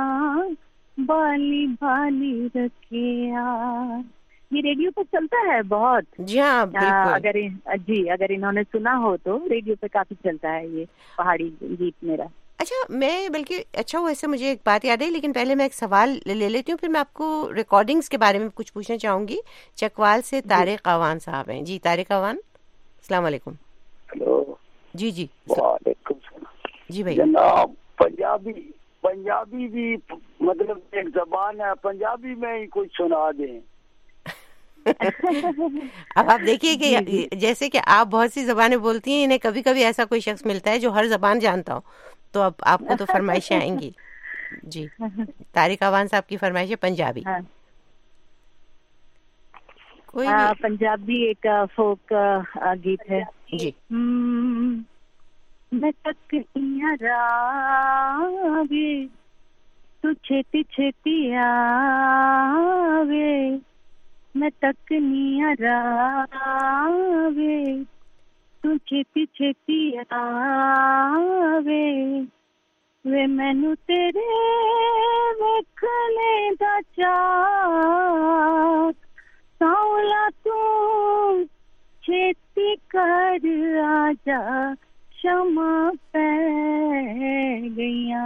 बाली बाली रखिया। ये रेडियो पे चलता है बहुत। जी हाँ बिल्कुल। अगर जी अगर इन्होंने सुना हो तो रेडियो पे काफी चलता है ये पहाड़ी गीत मेरा। अच्छा, मैं बल्कि अच्छा हुआ इससे मुझे एक बात याद है, लेकिन पहले मैं एक सवाल ले लेती हूँ, फिर मैं आपको रिकॉर्डिंग्स के बारे में कुछ पूछना चाहूंगी। चकवाल से तारिक अवान साहब हैं। जी तारिक अवान, अस्सलाम वालेकुम। हेलो। जी जी वालेकुम जी भाई। जनाब, पंजाबी पंजाबी भी मतलब एक जबान है, पंजाबी में ही कुछ सुना दें। अब आप देखिए कि जैसे कि आप बहुत सी जबानें बोलती हैं, इन्हें कभी कभी ऐसा कोई शख्स मिलता है जो हर जबान जानता हो, तो अब आपको तो फरमाइशें आएंगी। जी, तारिक अवान साहब की फरमाइश है पंजाबी। हाँ। कोई आ, पंजाबी एक फोक गीत है जी। मैं तकिया रावे तू छेती छेती आवे मैं तकनिया रावे तू छेती छेती आवे वे मैनू तेरे वेखने दा चाह सावला तू छेती कर आजा शमा पै गईया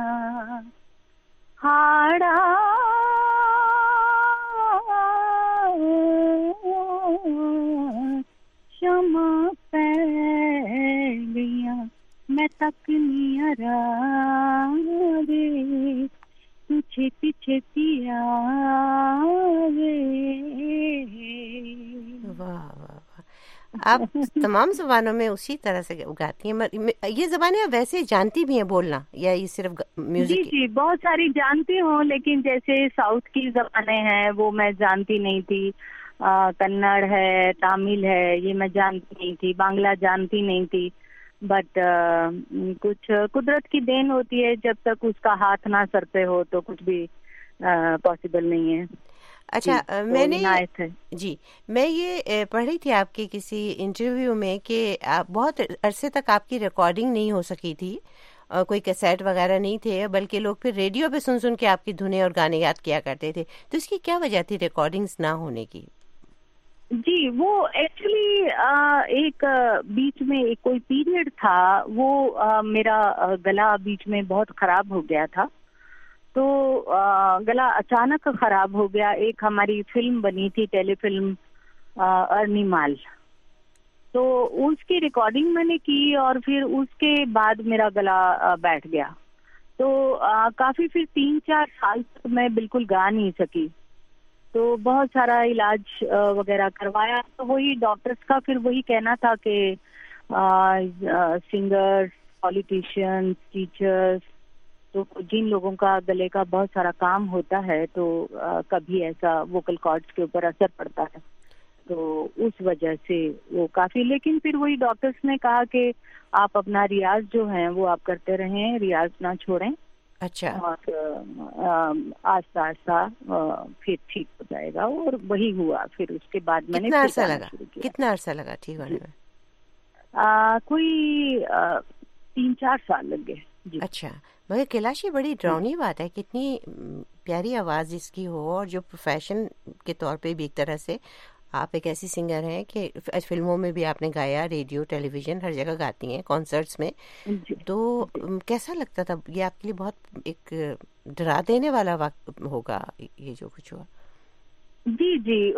हाड़ा शमा पै गईया मैं तकनिया रावे तू छेती छेती आवे। वाह वाह वाह, आप तमाम ज़बानों में उसी तरह से गाती हैं। ये ज़बानें आप वैसे जानती भी हैं बोलना या ये सिर्फ म्यूजिक? जी जी बहुत सारी जानती हूँ, लेकिन जैसे साउथ की ज़बानें हैं वो मैं जानती नहीं थी। आ, कन्नड़ है, तमिल है, ये मैं जानती नहीं थी। बांग्ला जानती नहीं थी। बट कुछ कुदरत की देन होती है, जब तक उसका हाथ ना सर पे हो तो कुछ भी पॉसिबल नहीं है। अच्छा, तो मैंने जी मैं ये पढ़ रही थी आपके किसी इंटरव्यू में कि आप बहुत अरसे तक आपकी रिकॉर्डिंग नहीं हो सकी थी, कोई कैसेट वगैरह नहीं थे, बल्कि लोग फिर रेडियो पे सुन सुन के आपकी धुनें और गाने याद किया करते थे। तो इसकी क्या वजह थी रिकॉर्डिंग्स ना होने की? जी वो एक्चुअली एक बीच में एक कोई पीरियड था, वो आ, मेरा गला बीच में बहुत खराब हो गया था। तो आ, गला अचानक खराब हो गया। एक हमारी फिल्म बनी थी, टेलीफिल्म अर्निमाल, तो उसकी रिकॉर्डिंग मैंने की और फिर उसके बाद मेरा गला आ, बैठ गया। तो आ, काफी फिर तीन चार साल तक मैं बिल्कुल गा नहीं सकी। तो बहुत सारा इलाज वगैरह करवाया, तो वही डॉक्टर्स का फिर वही कहना था कि सिंगर्स, पॉलिटिशियंस, टीचर्स, तो जिन लोगों का गले का बहुत सारा काम होता है तो आ, कभी ऐसा वोकल कॉर्ड्स के ऊपर असर पड़ता है, तो उस वजह से वो काफी। लेकिन फिर वही डॉक्टर्स ने कहा कि आप अपना रियाज जो है वो आप करते रहें, रियाज ना छोड़ें। अच्छा। और आस्ता आस्ता फिर ठीक हो जाएगा, और वही हुआ। फिर उसके बाद मैंने कितना अरसा लगा कितना अरसा लगा ठीक होने में? आ, कोई आ, तीन चार साल लग गए जी। अच्छा, मगर कैलाशी बड़ी डरावनी बात है, कितनी प्यारी आवाज इसकी हो, और जो प्रोफेशन के तौर पे भी एक तरह से आप एक ऐसी सिंगर हैं कि फिल्मों में भी आपने गाया, रेडियो, टेलीविजन, हर जगह गाती हैं, कॉन्सर्ट्स में। तो कैसा लगता था? ये आपके लिए बहुत एक डरा देने वाला वक्त होगा ये जो कुछ हुआ। जी जी,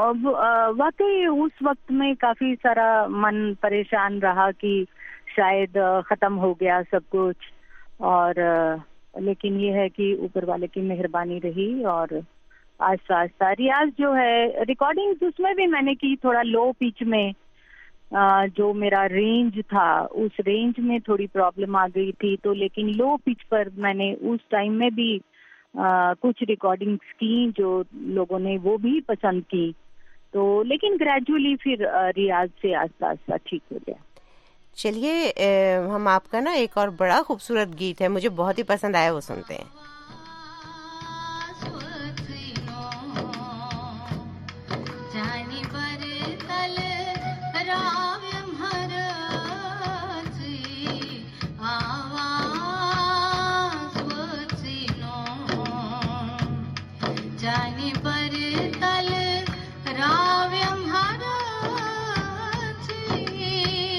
वाकई उस वक्त में काफी सारा मन परेशान रहा कि शायद खत्म हो गया सब कुछ, और लेकिन ये है कि ऊपर वाले की मेहरबानी रही। और आस्ता आस्ता रियाज जो है, रिकॉर्डिंग उसमें भी मैंने की थोड़ा लो पिच में, जो मेरा रेंज था उस रेंज में थोड़ी प्रॉब्लम आ गई थी। तो लेकिन लो पिच पर मैंने उस टाइम में भी आ, कुछ रिकॉर्डिंग्स की जो लोगों ने वो भी पसंद की। तो लेकिन ग्रेजुअली फिर रियाज से आस्ता आस्ता ठीक हो गया। चलिए, हम आपका ना एक और बड़ा खूबसूरत गीत है, मुझे बहुत ही पसंद आया, वो सुनते हैं।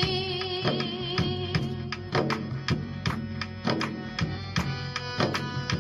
जानी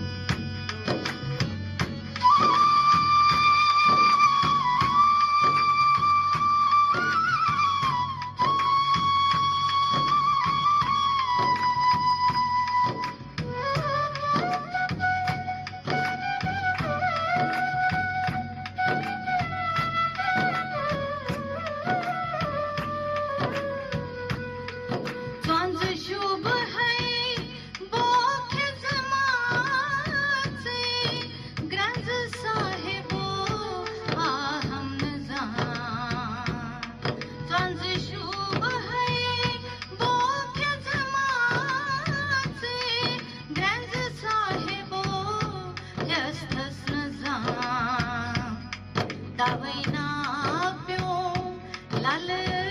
लाल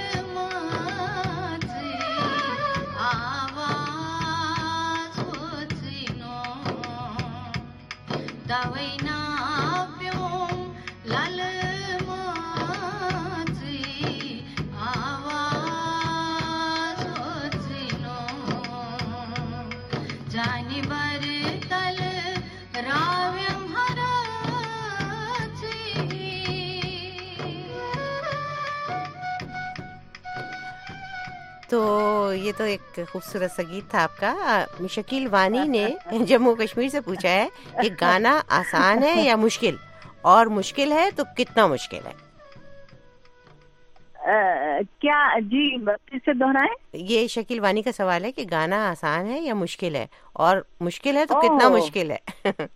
माझी आवाज होचिनो दावैना प्यों लाल माझी आवाज होचिनो जानी बर तल राव्यं हराची। तो ये तो एक खूबसूरत सा गीत था आपका। शकील वानी ने जम्मू कश्मीर से पूछा है कि गाना आसान है या मुश्किल, और मुश्किल है तो कितना मुश्किल है? आ, क्या जी फिर से दोहराएं? ये शकील वानी का सवाल है कि गाना आसान है या मुश्किल है, और मुश्किल है तो कितना मुश्किल है?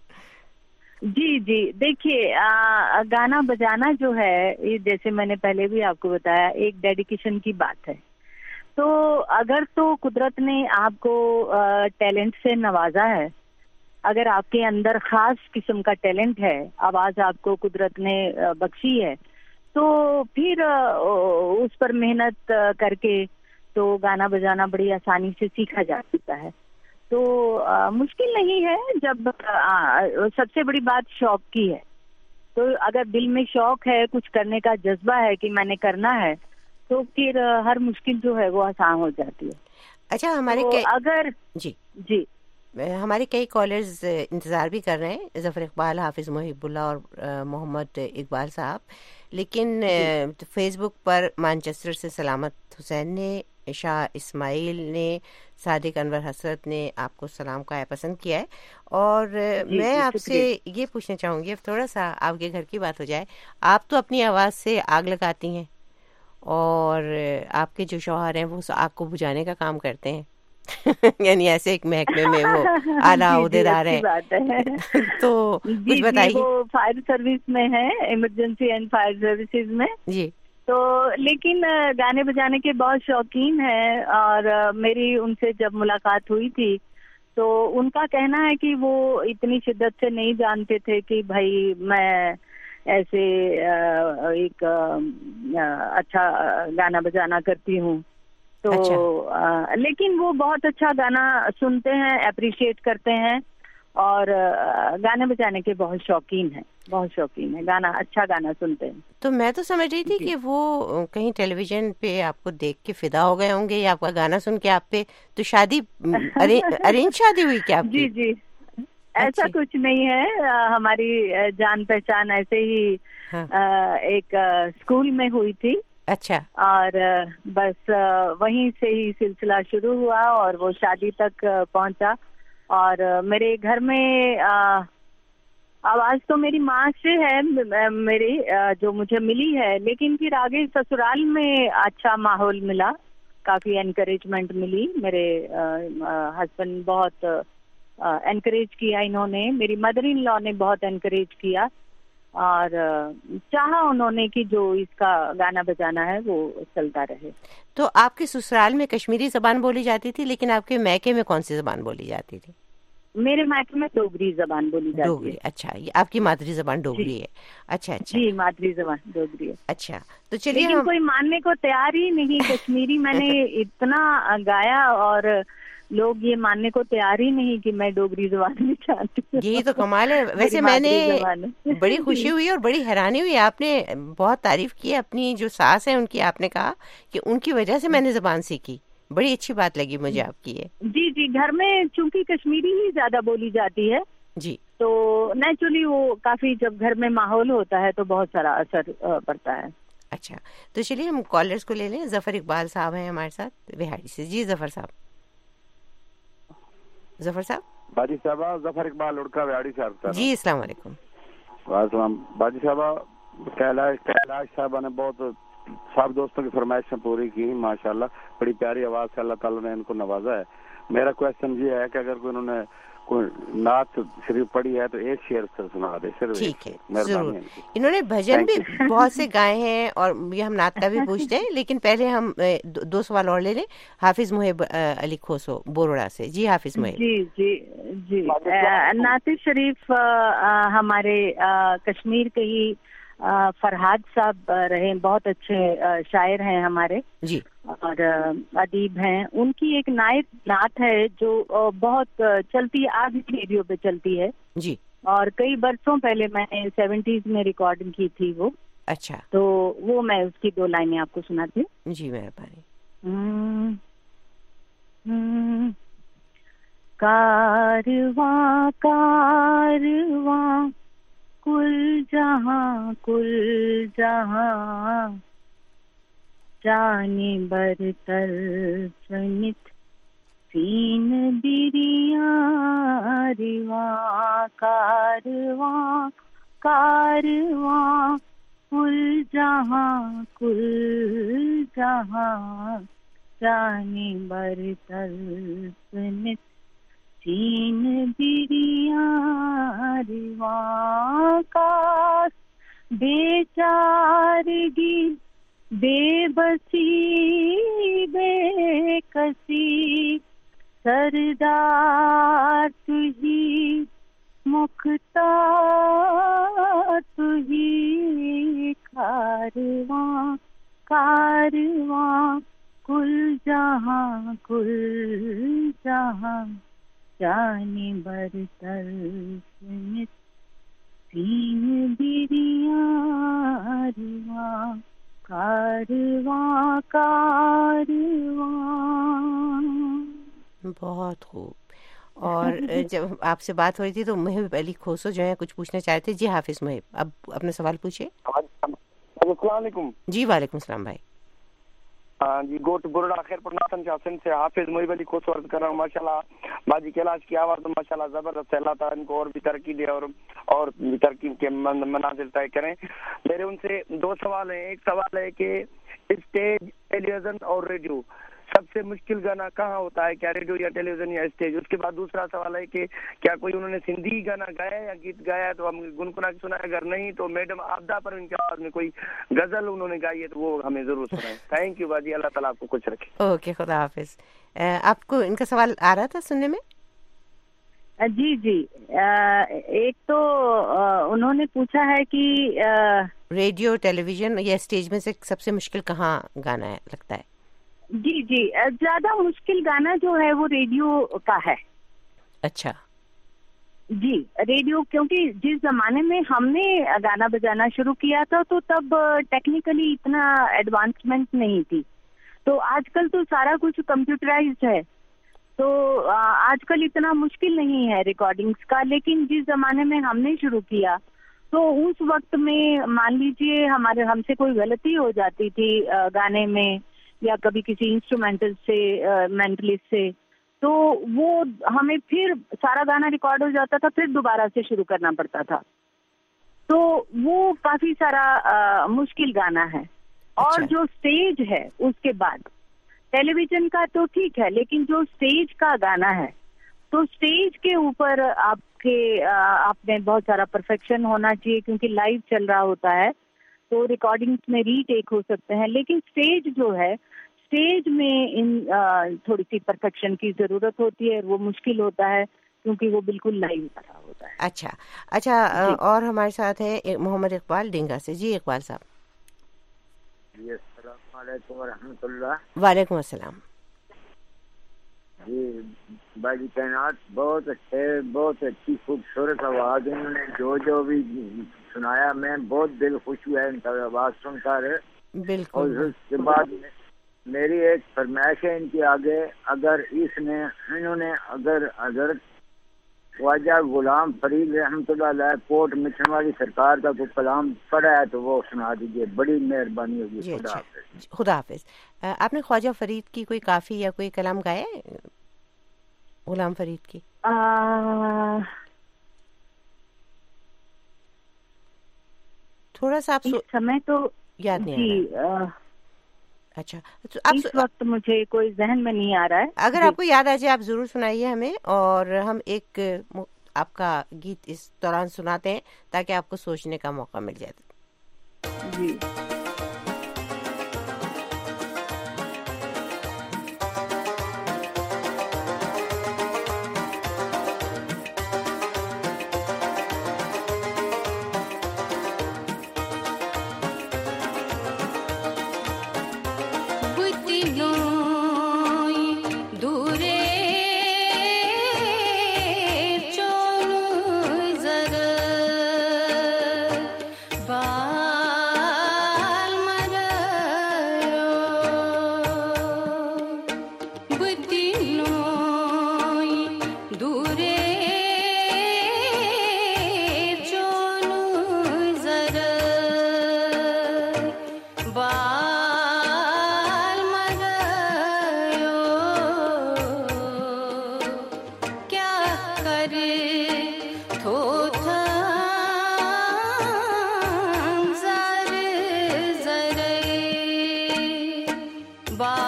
जी जी देखिए, गाना बजाना जो है, ये जैसे मैंने पहले भी आपको बताया, एक डेडिकेशन की बात है। तो अगर तो कुदरत ने आपको टैलेंट से नवाजा है, अगर आपके अंदर खास किस्म का टैलेंट है, आवाज आपको कुदरत ने बख्शी है, तो फिर उस पर मेहनत करके तो गाना बजाना बड़ी आसानी से सीखा जा सकता है। तो आ, मुश्किल नहीं है। जब आ, सबसे बड़ी बात शौक की है, तो अगर दिल में शौक है, कुछ करने का जज्बा है कि मैंने करना है, तो फिर हर मुश्किल जो है वो आसान हो जाती है। अच्छा, हमारे तो कई... अगर जी जी हमारे कई कॉलर्स इंतज़ार भी कर रहे हैं, जफ़र इकबाल, हाफिज़ मुहिबुल्लाह और मोहम्मद इकबाल साहब, लेकिन फेसबुक पर मैनचेस्टर से सलामत हुसैन ने, शाह इस्माइल ने, सादिक अनवर हसरत ने आपको सलाम का पसंद किया है। और मैं आपसे ये पूछना चाहूँगी, अब थोड़ा सा आपके घर की बात हो जाए। आप तो अपनी आवाज़ से आग लगाती हैं, और आपके जो शौहर हैं वो आग को बुझाने का काम करते हैं यानी ऐसे एक महकमे में वो आला ओहदेदार है। तो कुछ बताइए। वो फायर सर्विस में है, इमरजेंसी एंड फायर सर्विसेज में जी। तो लेकिन गाने बजाने के बहुत शौकीन है, और मेरी उनसे जब मुलाकात हुई थी तो उनका कहना है कि वो इतनी शिद्दत से नहीं जानते थे कि भाई मैं ऐसे एक अच्छा गाना बजाना करती हूँ। तो अच्छा। आ, लेकिन वो बहुत अच्छा गाना सुनते हैं, अप्रिशिएट करते हैं, और गाने बजाने के बहुत शौकीन है, बहुत शौकीन है, गाना अच्छा गाना सुनते हैं। तो मैं तो समझ रही थी कि वो कहीं टेलीविजन पे आपको देख के फिदा हो गए होंगे, या आपका गाना सुन के आप पे, तो शादी अरे, अरेंज शादी हुई क्या आपकी? जी जी ऐसा कुछ नहीं है। आ, हमारी जान पहचान ऐसे ही हाँ। आ, एक आ, स्कूल में हुई थी। अच्छा। और बस वहीं से ही सिलसिला शुरू हुआ और वो शादी तक पहुंचा। और मेरे घर में आ, आवाज तो मेरी माँ से है, मेरी जो मुझे मिली है, लेकिन फिर आगे ससुराल में अच्छा माहौल मिला, काफी एनकरेजमेंट मिली। मेरे हस्बैंड बहुत एनकरेज किया इन्होंने, मेरी मदर इन लॉ ने बहुत एनकरेज किया, और चाहा उन्होंने कि जो इसका गाना बजाना है वो चलता रहे। तो आपके ससुराल में कश्मीरी जबान बोली जाती थी, लेकिन आपके मैके में कौन सी जबान बोली जाती थी? मेरे मैके में डोगरी जबान बोली जाती डोगरी, है। अच्छा, ये आपकी मातृ जबान डोगरी है। अच्छा अच्छा जी, मातृ जबान डोगरी है। अच्छा, तो चलिए। लेकिन हम... कोई मानने को तैयार ही नहीं। कश्मीरी मैंने इतना गाया और लोग ये मानने को तैयार ही नहीं कि मैं डोगरी जबान में चाहती हूँ। यही तो कमाल है। वैसे मैंने बड़ी खुशी हुई और बड़ी हैरानी हुई, आपने बहुत तारीफ की अपनी जो सास है उनकी। आपने कहा कि उनकी वजह से मैंने जबान सीखी, बड़ी अच्छी बात लगी मुझे आपकी ये। जी जी, घर में चूंकि कश्मीरी ही ज्यादा बोली जाती है जी, तो नेचुरली वो काफी, जब घर में माहौल होता है तो बहुत सारा असर पड़ता है। अच्छा, तो चलिए हम कॉलर्स को ले लें। जफर इकबाल साहब हैं हमारे साथ बिहारी से। जी जफर साहब। जफर साहब। बाजी साहबा, जफर इकबाल उड़का बिहारी साहब। जी अस्सलाम वालेकुम। वालेकुम। बाजी साहबा, कैलाश कैलाश साहबा ने बहुत सब दोस्तों की फरमाइशें पूरी की, माशाल्लाह। बड़ी प्यारी आवाज से अल्लाह ताला ने इनको नवाजा है। मेरा क्वेश्चन ये है कि अगर कोई उन्होंने कोई नात शरीफ पढ़ी है तो एक शेर से सुना दे। ठीक है, जरूर। इन्होंने भजन भी बहुत से गाए हैं और ये हम नात का भी पूछते हैं, लेकिन पहले हम दो, दो सवाल और ले लें। हाफिज मुहिब अली खोसो बोरोड़ा से। जी हाफिज मुहिब। जी जी जी, नात शरीफ हमारे कश्मीर के ही अ, फरहाद साहब अ, रहे, बहुत अच्छे अ, शायर हैं हमारे जी। और अ, अदीब हैं। उनकी एक नायत नात है जो अ, बहुत अ, चलती है, आज भी रेडियो पे चलती है जी। और कई बरसों पहले मैंने सेवेंटीज में रिकॉर्डिंग की थी वो। अच्छा। तो वो मैं उसकी दो लाइनें आपको सुनाती हूँ। जी मेहरबानी। हम्म, हम्म, कारवां कारवां कुल जहां कुल जहां जाने बरतर सनित सीन बिरिया रिवां कारवां कारवां कुल जहां कुल जहां जाने बरतर सनित सीन बिरिया रिवां कास बेचारगी बेबसी बेकसी सरदार तुही मुख्तार तुही कारवां कारवां कुल जहां कुल जहां जाने बरतर सनित सीन बिरिया रिवां कारवां कारवां। बहुत खूब। और जब आपसे बात हो रही थी तो मुहिब अली खोसो जो है कुछ पूछना चाहते थे। जी हाफिज मुहिब, अब अपना सवाल पूछिए। अस्सलाम वालेकुम। जी वालेकुम सलाम भाई। हाँ जी, गोट बुरड़ा खैरपुर नासन शासन से हाफिज मुहिब अली खोसो अर्ज कर रहा हूँ। माशाल्लाह बाजी कैलाश की आवाज़ तो माशाल्लाह जबरदस्त है। अल्लाह ताला इनको और भी तरक्की दे और और भी तरक्की के मनाजिल तय करें। मेरे उनसे दो सवाल हैं। एक सवाल है कि स्टेज, टेलीविजन और रेडियो सबसे मुश्किल गाना कहाँ होता है, क्या रेडियो या टेलीविजन या स्टेज? उसके बाद दूसरा सवाल है कि क्या कोई उन्होंने सिंधी गाना गाया या गीत गाया है तो हम गुनगुना के सुनाए, अगर नहीं तो मैडम आपदा पर उनके आवाज में कोई गजल उन्होंने गाई है तो वो हमें जरूर सुनाए। थैंक यू बाजी, अल्लाह ताला आपको कुछ रखे। ओके, खुदा हाफिज। आपको इनका सवाल आ रहा था सुनने में? जी जी। एक तो उन्होंने पूछा है कि रेडियो, टेलीविजन या स्टेज में से सबसे मुश्किल कहाँ गाना है लगता है? जी जी, ज्यादा मुश्किल गाना जो है वो रेडियो का है। अच्छा जी, रेडियो, क्योंकि जिस जमाने में हमने गाना बजाना शुरू किया था तो तब टेक्निकली इतना एडवांसमेंट नहीं थी। तो आजकल तो सारा कुछ कंप्यूटराइज्ड है, तो आजकल इतना मुश्किल नहीं है रिकॉर्डिंग्स का। लेकिन जिस जमाने में हमने शुरू किया तो उस वक्त में मान लीजिए हमारे हमसे कोई गलती हो जाती थी गाने में या कभी किसी इंस्ट्रूमेंटल से मेंटलिस्ट से, तो वो हमें फिर सारा गाना रिकॉर्ड हो जाता था, फिर दोबारा से शुरू करना पड़ता था। तो वो काफी सारा आ, मुश्किल गाना है। अच्छा। और जो स्टेज है उसके बाद टेलीविजन का तो ठीक है, लेकिन जो स्टेज का गाना है तो स्टेज के ऊपर आपके आप में बहुत सारा परफेक्शन होना चाहिए, क्योंकि लाइव चल रहा होता है तो रिकॉर्डिंग्स में रीटेक हो सकते हैं। लेकिन स्टेज जो है, स्टेज में इन थोड़ी सी परफेक्शन की जरूरत होती है, वो मुश्किल होता है क्योंकि वो बिल्कुल लाइव रहा होता है। अच्छा अच्छा। और हमारे साथ है मोहम्मद इकबाल डेंगा से। जी इकबाल साहब। वालेकुम अस्सलाम। जी बाजी तैनात, बहुत अच्छे, बहुत अच्छी खूबसूरत आवाज इन्होंने जो जो भी सुनाया, मैं बहुत दिल खुश हुआ इनका आवाज सुनकर। बिल्कुल। और उसके बाद मेरी एक फरमाइश है इनके आगे, अगर इसने इन्होंने अगर अगर ख्वाजा गुलाम फरीद रहमतुल्लाह अलैह कोट मिशन वाली सरकार का कोई कलाम पढ़ा है तो वो सुना दीजिए, बड़ी मेहरबानी होगी। खुदा हाफिज। खुदा हाफिज। आपने ख्वाजा फरीद की कोई काफी या कोई कलाम गाया है गुलाम फरीद की? आ... थोड़ा सा आप इस समय तो याद नहीं जी, आ रहा। आ... अच्छा, तो आप इस वक्त मुझे कोई जहन में नहीं आ रहा है। अगर आपको याद आ जाए आप जरूर सुनाइए हमें, और हम एक आपका गीत इस दौरान सुनाते हैं ताकि आपको सोचने का मौका मिल जाए। जी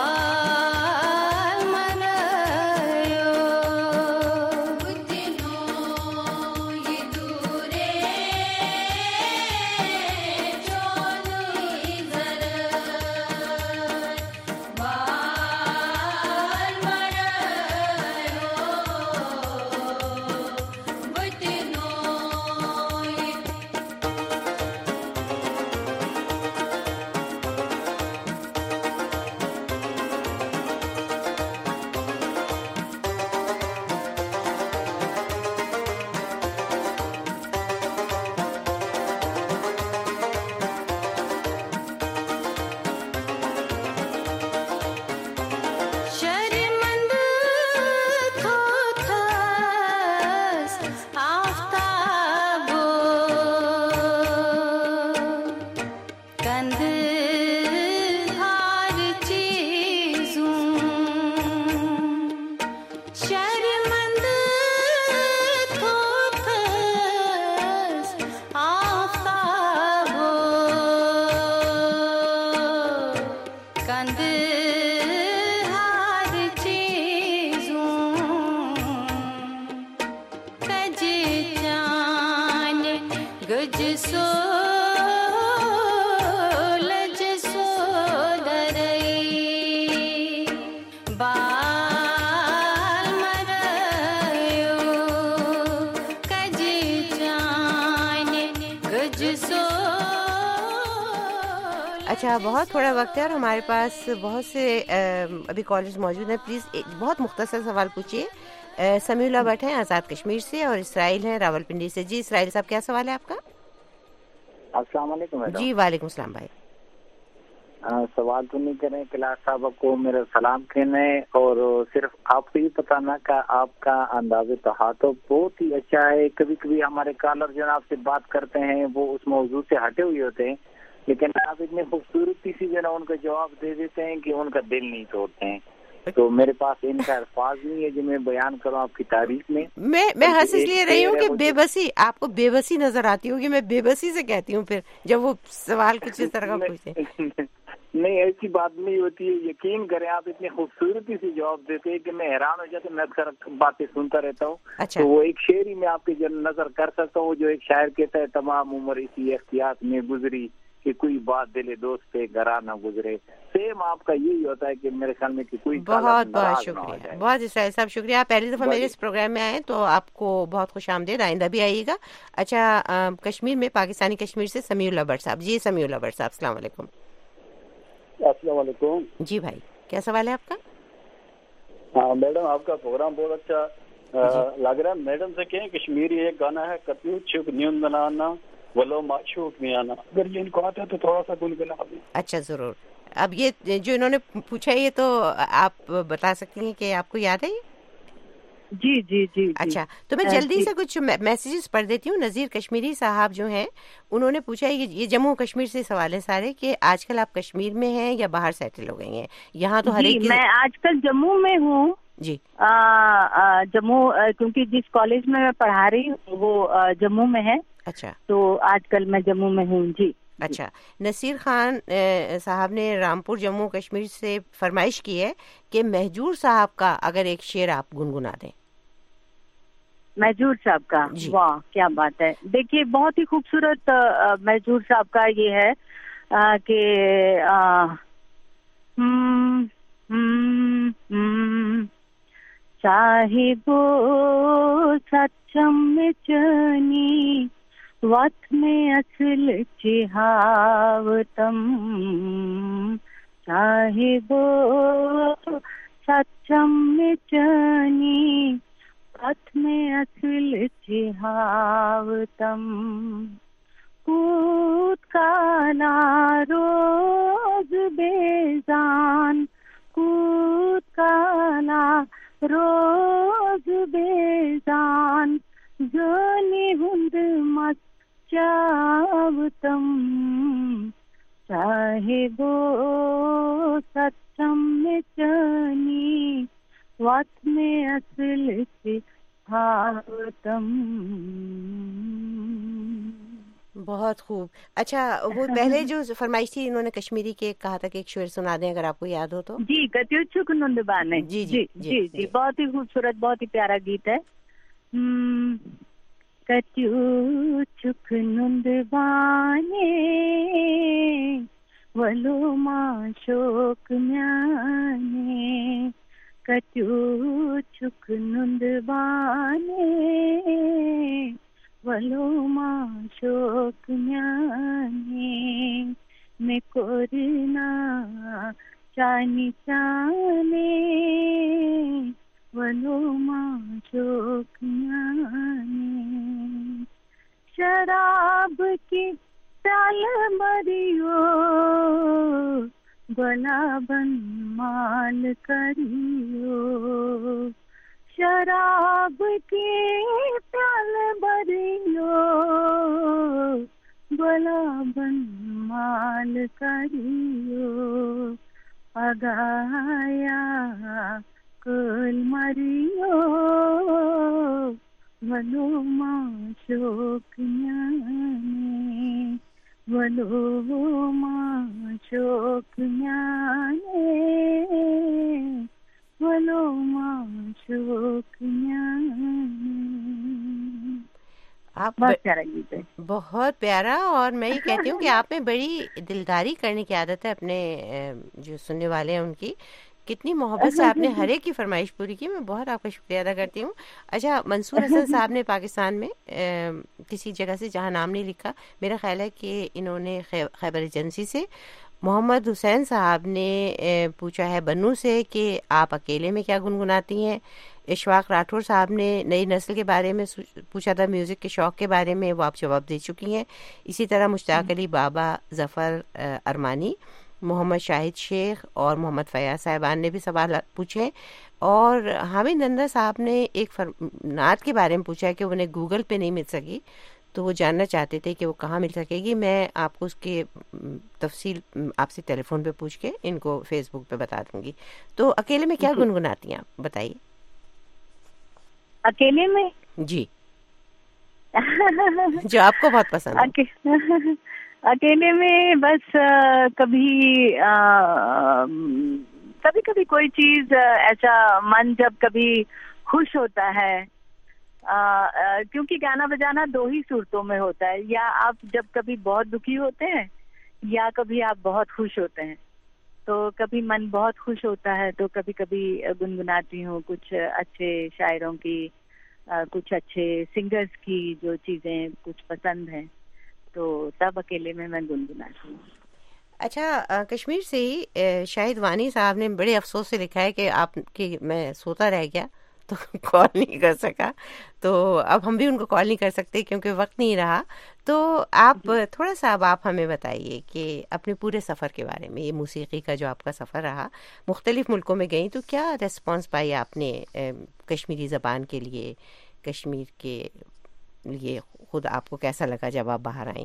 अच्छा, बहुत थोड़ा वक्त है और हमारे पास बहुत से अभी कॉलर्स मौजूद हैं। प्लीज़ बहुत मुख्तसर सवाल पूछिए। समीउल्लाह भट्ट हैं आज़ाद कश्मीर से और इसराइल हैं रावलपिंडी से। जी इसराइल साहब, क्या सवाल है आपका? अस्सलाम वालेकुम मैडम। जी वालेकुम सलाम भाई। आ, सवाल तो नहीं करें, क्लास साहब को मेरा सलाम कहने और सिर्फ आपको ही बताना का आपका अंदाज़े तहातो बहुत ही अच्छा है। कभी कभी हमारे कॉलर जो आपसे बात करते हैं वो उस मौजूद से हटे हुए होते हैं, लेकिन आप इतनी खूबसूरती सी जो ना उनका जवाब दे देते हैं कि उनका दिल नहीं तोड़ते हैं। तो मेरे पास इनका अल्फाज नहीं है जो मैं बयान करूं आपकी तारीफ में। मैं मैं हंस इसलिए रही हूँ कि बेबसी, आपको बेबसी नजर आती होगी। मैं बेबसी से कहती हूँ फिर जब वो सवाल कुछ इस तरह का पूछे। नहीं, ऐसी बात नहीं होती है, यकीन करें। आप इतनी खूबसूरती से जवाब देते हैं कि मैं हैरान हो जाता हूँ। मैं अक्सर बातें सुनता रहता हूँ। अच्छा। तो वो एक शेर में आपके जो नजर कर सकता हूँ, जो एक शायर कहता है, तमाम उम्र इसी एहतियात में गुजरी कि कोई बात दिले दोस्त पे गरा ना गुजरे। सेम आपका यही होता है कि मेरे ख्याल में कि कोई बहुत बहुत शुक्रिया, बहुत इसराइल साहब शुक्रिया। आप पहली दफा मेरे इस प्रोग्राम में आए तो आपको बहुत खुश आमदीद, आइंदा भी आइएगा। अच्छा, आ, कश्मीर में पाकिस्तानी कश्मीर से समीउल्लाह भट्ट साहब। जी समीउल्लाह भट्ट साहब, अस्सलाम वालेकुम। अस्सलाम वालेकुम। जी भाई, क्या सवाल है आपका? हाँ मैडम, आपका प्रोग्राम बहुत अच्छा लग रहा है। मैडम से कहें कश्मीरी एक गाना है, कत्यू छुक न्यून बनाना वलो माशूक में आना, अगर ये इनको आता है तो थोड़ा सा गुनगुना दें। अच्छा जरूर। अब ये जो इन्होंने पूछा है ये तो आप बता सकती हैं कि आपको याद है ये? जी जी जी। अच्छा, तो मैं जल्दी से कुछ मैसेजेस पढ़ देती हूँ। नजीर कश्मीरी साहब जो हैं उन्होंने पूछा है, ये जम्मू कश्मीर से सवाल है सारे, कि आजकल आप कश्मीर में हैं या बाहर सेटल हो गई हैं? यहाँ तो हर एक मैं आजकल जम्मू में हूँ जी। जम्मू, क्योंकि जिस कॉलेज में मैं पढ़ा रही हूँ वो जम्मू में है। अच्छा, तो आजकल मैं जम्मू में हूँ जी। अच्छा, नसीर खान साहब ने रामपुर जम्मू कश्मीर से फरमाइश की है कि महजूर साहब का अगर एक शेर आप गुनगुना दें। महजूर साहब का? वाह क्या बात है। देखिए बहुत ही खूबसूरत महजूर साहब का ये है कि साहिबो सचम में चनी वत में असल चिहावतम, साहिबो सचम में चनी वत में असल चिहावतम, कूद काला रोज बेजान, कूद काला रोज बेजान, जोनी हुंद मत चावतम, साहिबो सचम में चनी वत में असल चिहावतम। बहुत खूब। अच्छा, वो पहले जो फरमाइश थी इन्होंने कश्मीरी के कहा था कि एक शेर सुना दें अगर आपको याद हो तो। जी, कत्यूचुक नुंदबाने। जी जी जी जी, जी बहुत ही खूबसूरत, बहुत ही प्यारा गीत है। कत्यूचुक नुंदबाने वलो माशोक म्याने, कत्यूचुक नुंदबाने वलो माशोक म्याने, मैं कोरना चानी चाने वलो माशोक म्याने, शराब की प्याल मरियो गलाबन माल करियो, शराब के प्याल भरियो गलाबन माल करियो, अगाया कल मरियो वलो माशोक म्याने, वलो माशोक म्याने, वलो माशोक म्याने। आप बहुत प्यारा गीत है, बहुत प्यारा। और मैं ये कहती हूँ कि आप में बड़ी दिलदारी करने की आदत है अपने जो सुनने वाले हैं उनकी। कितनी मोहब्बत से आपने हर एक की फरमाइश पूरी की, मैं बहुत आपका शुक्रिया अदा करती हूँ। अच्छा, मंसूर हसन साहब ने पाकिस्तान में ए, किसी जगह से जहाँ नाम नहीं लिखा, मेरा ख्याल है कि इन्होंने खैबर एजेंसी से मोहम्मद हुसैन साहब ने ए, पूछा है बन्नू से कि आप अकेले में क्या गुनगुनाती हैं। इशफाक राठौर साहब ने नई नस्ल के बारे में पूछा था, म्यूज़िक के शौक़ के बारे में, वो आप जवाब दे चुकी हैं। इसी तरह मुश्ताक अली बाबा, ज़फ़र अरमानी, मोहम्मद शाहिद शेख और मोहम्मद फयाज साहिबान ने भी सवाल पूछे। और हामिद नंदा साहब ने एक नात के बारे में पूछा है कि उन्हें गूगल पे नहीं मिल सकी, तो वो जानना चाहते थे कि वो कहाँ मिल सकेगी। मैं आपको उसके तफसील आपसे टेलीफोन पे पूछ के इनको फेसबुक पे बता दूंगी। तो अकेले में क्या गुनगुनाती हैं आप, बताइए। अकेले में जी जो आपको बहुत पसंद है। अके, अकेले में बस आ, कभी आ, कभी कभी कोई चीज ऐसा, मन जब कभी खुश होता है, आ, आ, क्योंकि गाना बजाना दो ही सूरतों में होता है, या आप जब कभी बहुत दुखी होते हैं या कभी आप बहुत खुश होते हैं। तो कभी मन बहुत खुश होता है तो कभी कभी गुनगुनाती हूँ कुछ अच्छे शायरों की, आ, कुछ अच्छे सिंगर्स की जो चीजें कुछ पसंद हैं, तो तब अकेले में मैं गुनगुनाती हूँ। अच्छा, कश्मीर से ही शाहिद वानी साहब ने बड़े अफसोस से लिखा है कि आप कि मैं सोता रह गया तो कॉल नहीं कर सका, तो अब हम भी उनको कॉल नहीं कर सकते क्योंकि वक्त नहीं रहा। तो आप थोड़ा सा अब आप हमें बताइए कि अपने पूरे सफ़र के बारे में, ये मूसीकी का जो आपका सफ़र रहा, मुख्तलिफ मुल्कों में गई, तो क्या रेस्पॉन्स पाई आपने कश्मीरी ज़बान के लिए, कश्मीर के लिए? खुद आपको कैसा लगा जब आप बाहर आई?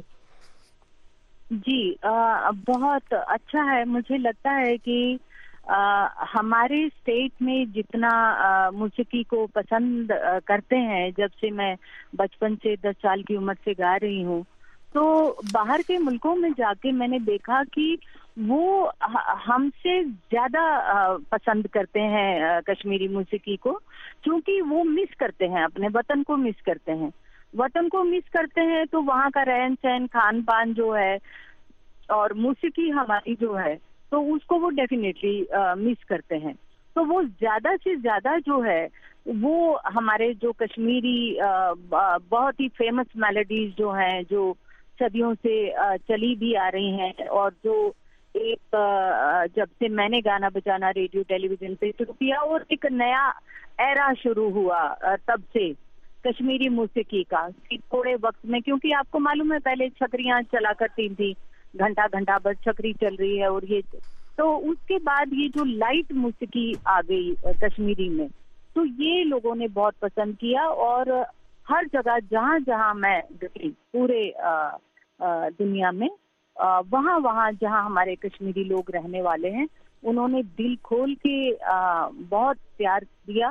जी आ, बहुत अच्छा है। मुझे लगता है कि आ, हमारे स्टेट में जितना मौसीकी को पसंद आ, करते हैं, जब से मैं बचपन से दस साल की उम्र से गा रही हूँ, तो बाहर के मुल्कों में जाके मैंने देखा कि वो हमसे ज्यादा पसंद करते हैं कश्मीरी मौसीकी को, क्योंकि वो मिस करते हैं, अपने वतन को मिस करते हैं। वतन को मिस करते हैं तो वहाँ का रहन सहन, खान पान जो है और मौसीकी हमारी जो है, तो उसको वो डेफिनेटली मिस करते हैं। तो वो ज्यादा से ज्यादा जो है वो हमारे जो कश्मीरी आ, बहुत ही फेमस मेलोडीज जो हैं, जो सदियों से आ, चली भी आ रही हैं, और जो एक आ, जब से मैंने गाना बजाना रेडियो टेलीविजन पे शुरू किया और एक नया एरा शुरू हुआ तब से कश्मीरी मौसीकी का, थोड़े वक्त में, क्योंकि आपको मालूम है पहले छकरियां चला करती थी, घंटा घंटा बस छकरी चल रही है, और ये तो उसके बाद ये जो लाइट मौसीकी आ गई कश्मीरी में, तो ये लोगों ने बहुत पसंद किया। और हर जगह जहाँ जहाँ मैं गई पूरे आ, आ, दुनिया में, आ, वहाँ वहाँ जहाँ हमारे कश्मीरी लोग रहने वाले हैं, उन्होंने दिल खोल के आ, बहुत प्यार दिया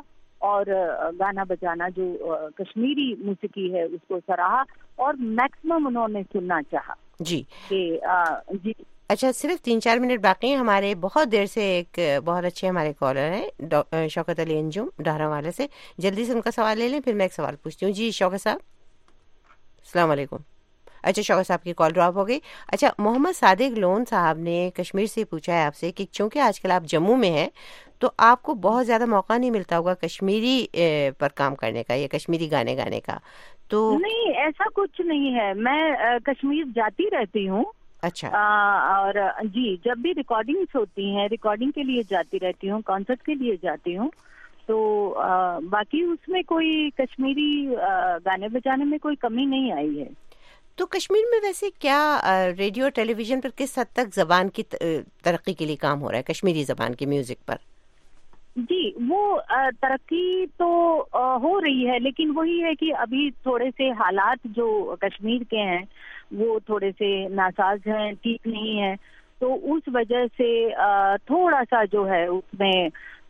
और गाना बजाना जो कश्मीरी मौसीकी है उसको सराहा और मैक्सिमम उन्होंने सुनना चाहा। जी कि जी अच्छा, सिर्फ तीन चार मिनट बाकी हैं हमारे। बहुत देर से एक बहुत अच्छे हमारे कॉलर हैं शौकत अली अंजुम डाहरावाला से, जल्दी से उनका सवाल ले लें, फिर मैं एक सवाल पूछती हूँ। जी शौकत साहब, अस्सलाम वालेकुम। अच्छा, शौकत साहब की कॉल ड्रॉप हो गई। अच्छा, मोहम्मद सादिक लोन साहब ने कश्मीर से पूछा है आपसे कि चूंकि आजकल आप जम्मू में हैं तो आपको बहुत ज़्यादा मौका नहीं मिलता होगा कश्मीरी पर काम करने का या कश्मीरी गाने गाने का, तो नहीं ऐसा कुछ नहीं है। मैं कश्मीर जाती रहती हूँ। अच्छा। आ, और जी जब भी रिकॉर्डिंग्स होती हैं, रिकॉर्डिंग के लिए जाती रहती हूँ, कॉन्सर्ट के लिए जाती हूँ, तो आ, बाकी उसमें कोई कश्मीरी आ, गाने बजाने में कोई कमी नहीं आई है। तो कश्मीर में वैसे क्या रेडियो टेलीविजन पर किस हद तक जबान की तरक्की के लिए काम हो रहा है, कश्मीरी जबान की म्यूजिक पर? जी वो तरक्की तो हो रही है, लेकिन वही है कि अभी थोड़े से हालात जो कश्मीर के हैं वो थोड़े से नासाज हैं, ठीक नहीं है, तो उस वजह से थोड़ा सा जो है उसमें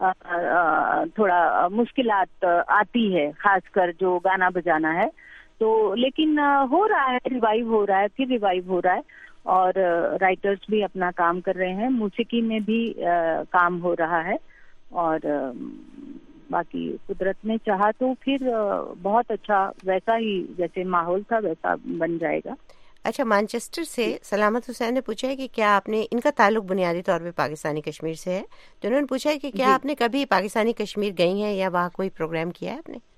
थोड़ा मुश्किलात आती है, खासकर जो गाना बजाना है। तो लेकिन हो रहा है, रिवाइव हो रहा है, फिर रिवाइव हो रहा है, और राइटर्स भी अपना काम कर रहे हैं, मौसीकी में भी काम हो रहा है, और बाकी कुदरत ने चाहा तो फिर बहुत अच्छा वैसा ही जैसे माहौल था वैसा बन जाएगा। अच्छा, मैनचेस्टर से सलामत हुसैन ने पूछा है कि क्या आपने, इनका ताल्लुक बुनियादी तौर पे पाकिस्तानी कश्मीर से है, तो उन्होंने पूछा है कि क्या आपने कभी पाकिस्तानी कश्मीर गई हैं या वहाँ कोई प्रोग्राम किया है आपने?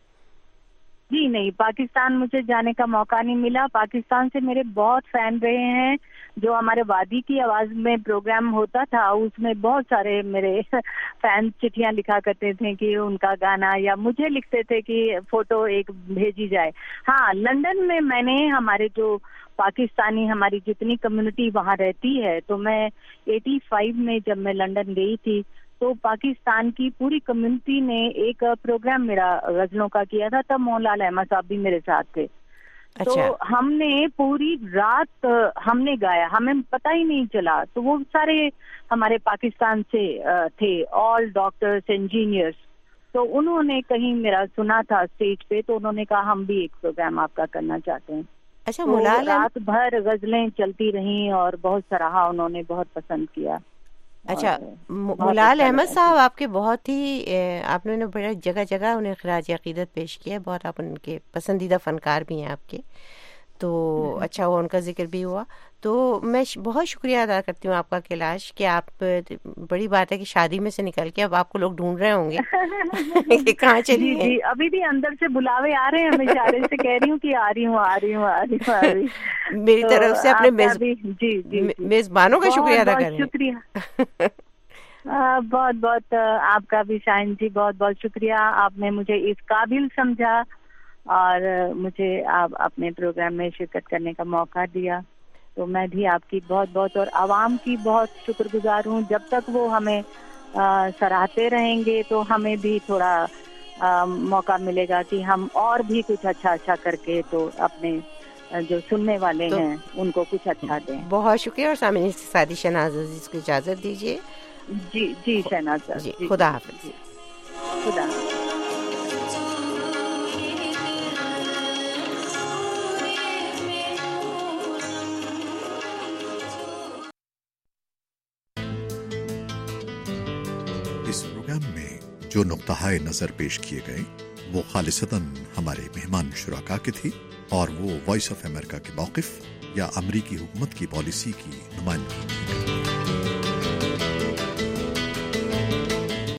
जी नहीं, पाकिस्तान मुझे जाने का मौका नहीं मिला। पाकिस्तान से मेरे बहुत फैन रहे हैं, जो हमारे वादी की आवाज में प्रोग्राम होता था उसमें बहुत सारे मेरे फैन चिट्ठियां लिखा करते थे कि उनका गाना, या मुझे लिखते थे कि फोटो एक भेजी जाए। हाँ, लंदन में मैंने हमारे जो पाकिस्तानी हमारी जितनी कम्युनिटी वहाँ रहती है, तो मैं पचासी में जब मैं लंदन गई थी तो पाकिस्तान की पूरी कम्युनिटी ने एक प्रोग्राम मेरा गजलों का किया था, तब मोहनलाल अहमद साहब भी मेरे साथ थे। अच्छा। तो हमने पूरी रात हमने गाया, हमें पता ही नहीं चला। तो वो सारे हमारे पाकिस्तान से थे, ऑल डॉक्टर्स, इंजीनियर्स। तो उन्होंने कहीं मेरा सुना था स्टेज पे, तो उन्होंने कहा हम भी एक प्रोग्राम आपका करना चाहते हैं। अच्छा, तो रात भर गजलें चलती रहीं और बहुत सराहा उन्होंने, बहुत पसंद किया। अच्छा, मोहनलाल अहमद साहब आपके बहुत ही, आपने बड़ा जगह जगह उन्हें खराज अकीदत पेश किया, बहुत आप उनके पसंदीदा फनकार भी हैं आपके, तो अच्छा हुआ उनका जिक्र भी हुआ। तो मैं बहुत शुक्रिया अदा करती हूँ आपका कैलाश, कि आप, बड़ी बात है कि शादी में से निकल के अब आपको लोग ढूंढ रहे होंगे कि कहाँ चली जी, जी, अभी भी अंदर से बुलावे आ रहे हैं, मैं इशारे से कह रही हूँ कि आ रही हूँ आ रही हूँ आ रही हूँ आ रही हूँ। मेरी तो तरफ से अपने मेज, जी, जी, जी, मेजबानों का शुक्रिया अदा करें। शुक्रिया बहुत बहुत आपका भी शाहिन जी, बहुत बहुत शुक्रिया। आपने मुझे इस काबिल समझा और मुझे आप अपने प्रोग्राम में शिरकत करने का मौका दिया, तो मैं भी आपकी बहुत बहुत और आवाम की बहुत शुक्रगुजार हूँ। जब तक वो हमें आ, सराहते रहेंगे तो हमें भी थोड़ा आ, मौका मिलेगा कि हम और भी कुछ अच्छा अच्छा करके तो अपने जो सुनने वाले तो, हैं उनको कुछ अच्छा दें। बहुत शुक्रिया। और सामने सादी शहनाज अजीज को इजाजत दीजिए। जी जी शहनाज जी, जी, खुदा हाफिज। खुदा। इस प्रोग्राम में जो नुक्ताए नजर पेश किए गए वो खालिसतन हमारे मेहमान शुराका के थी, और वो वॉइस ऑफ अमेरिका के मौक़िफ़ या अमरीकी हुकूमत की पॉलिसी की नुमाइंदगी नहीं करती।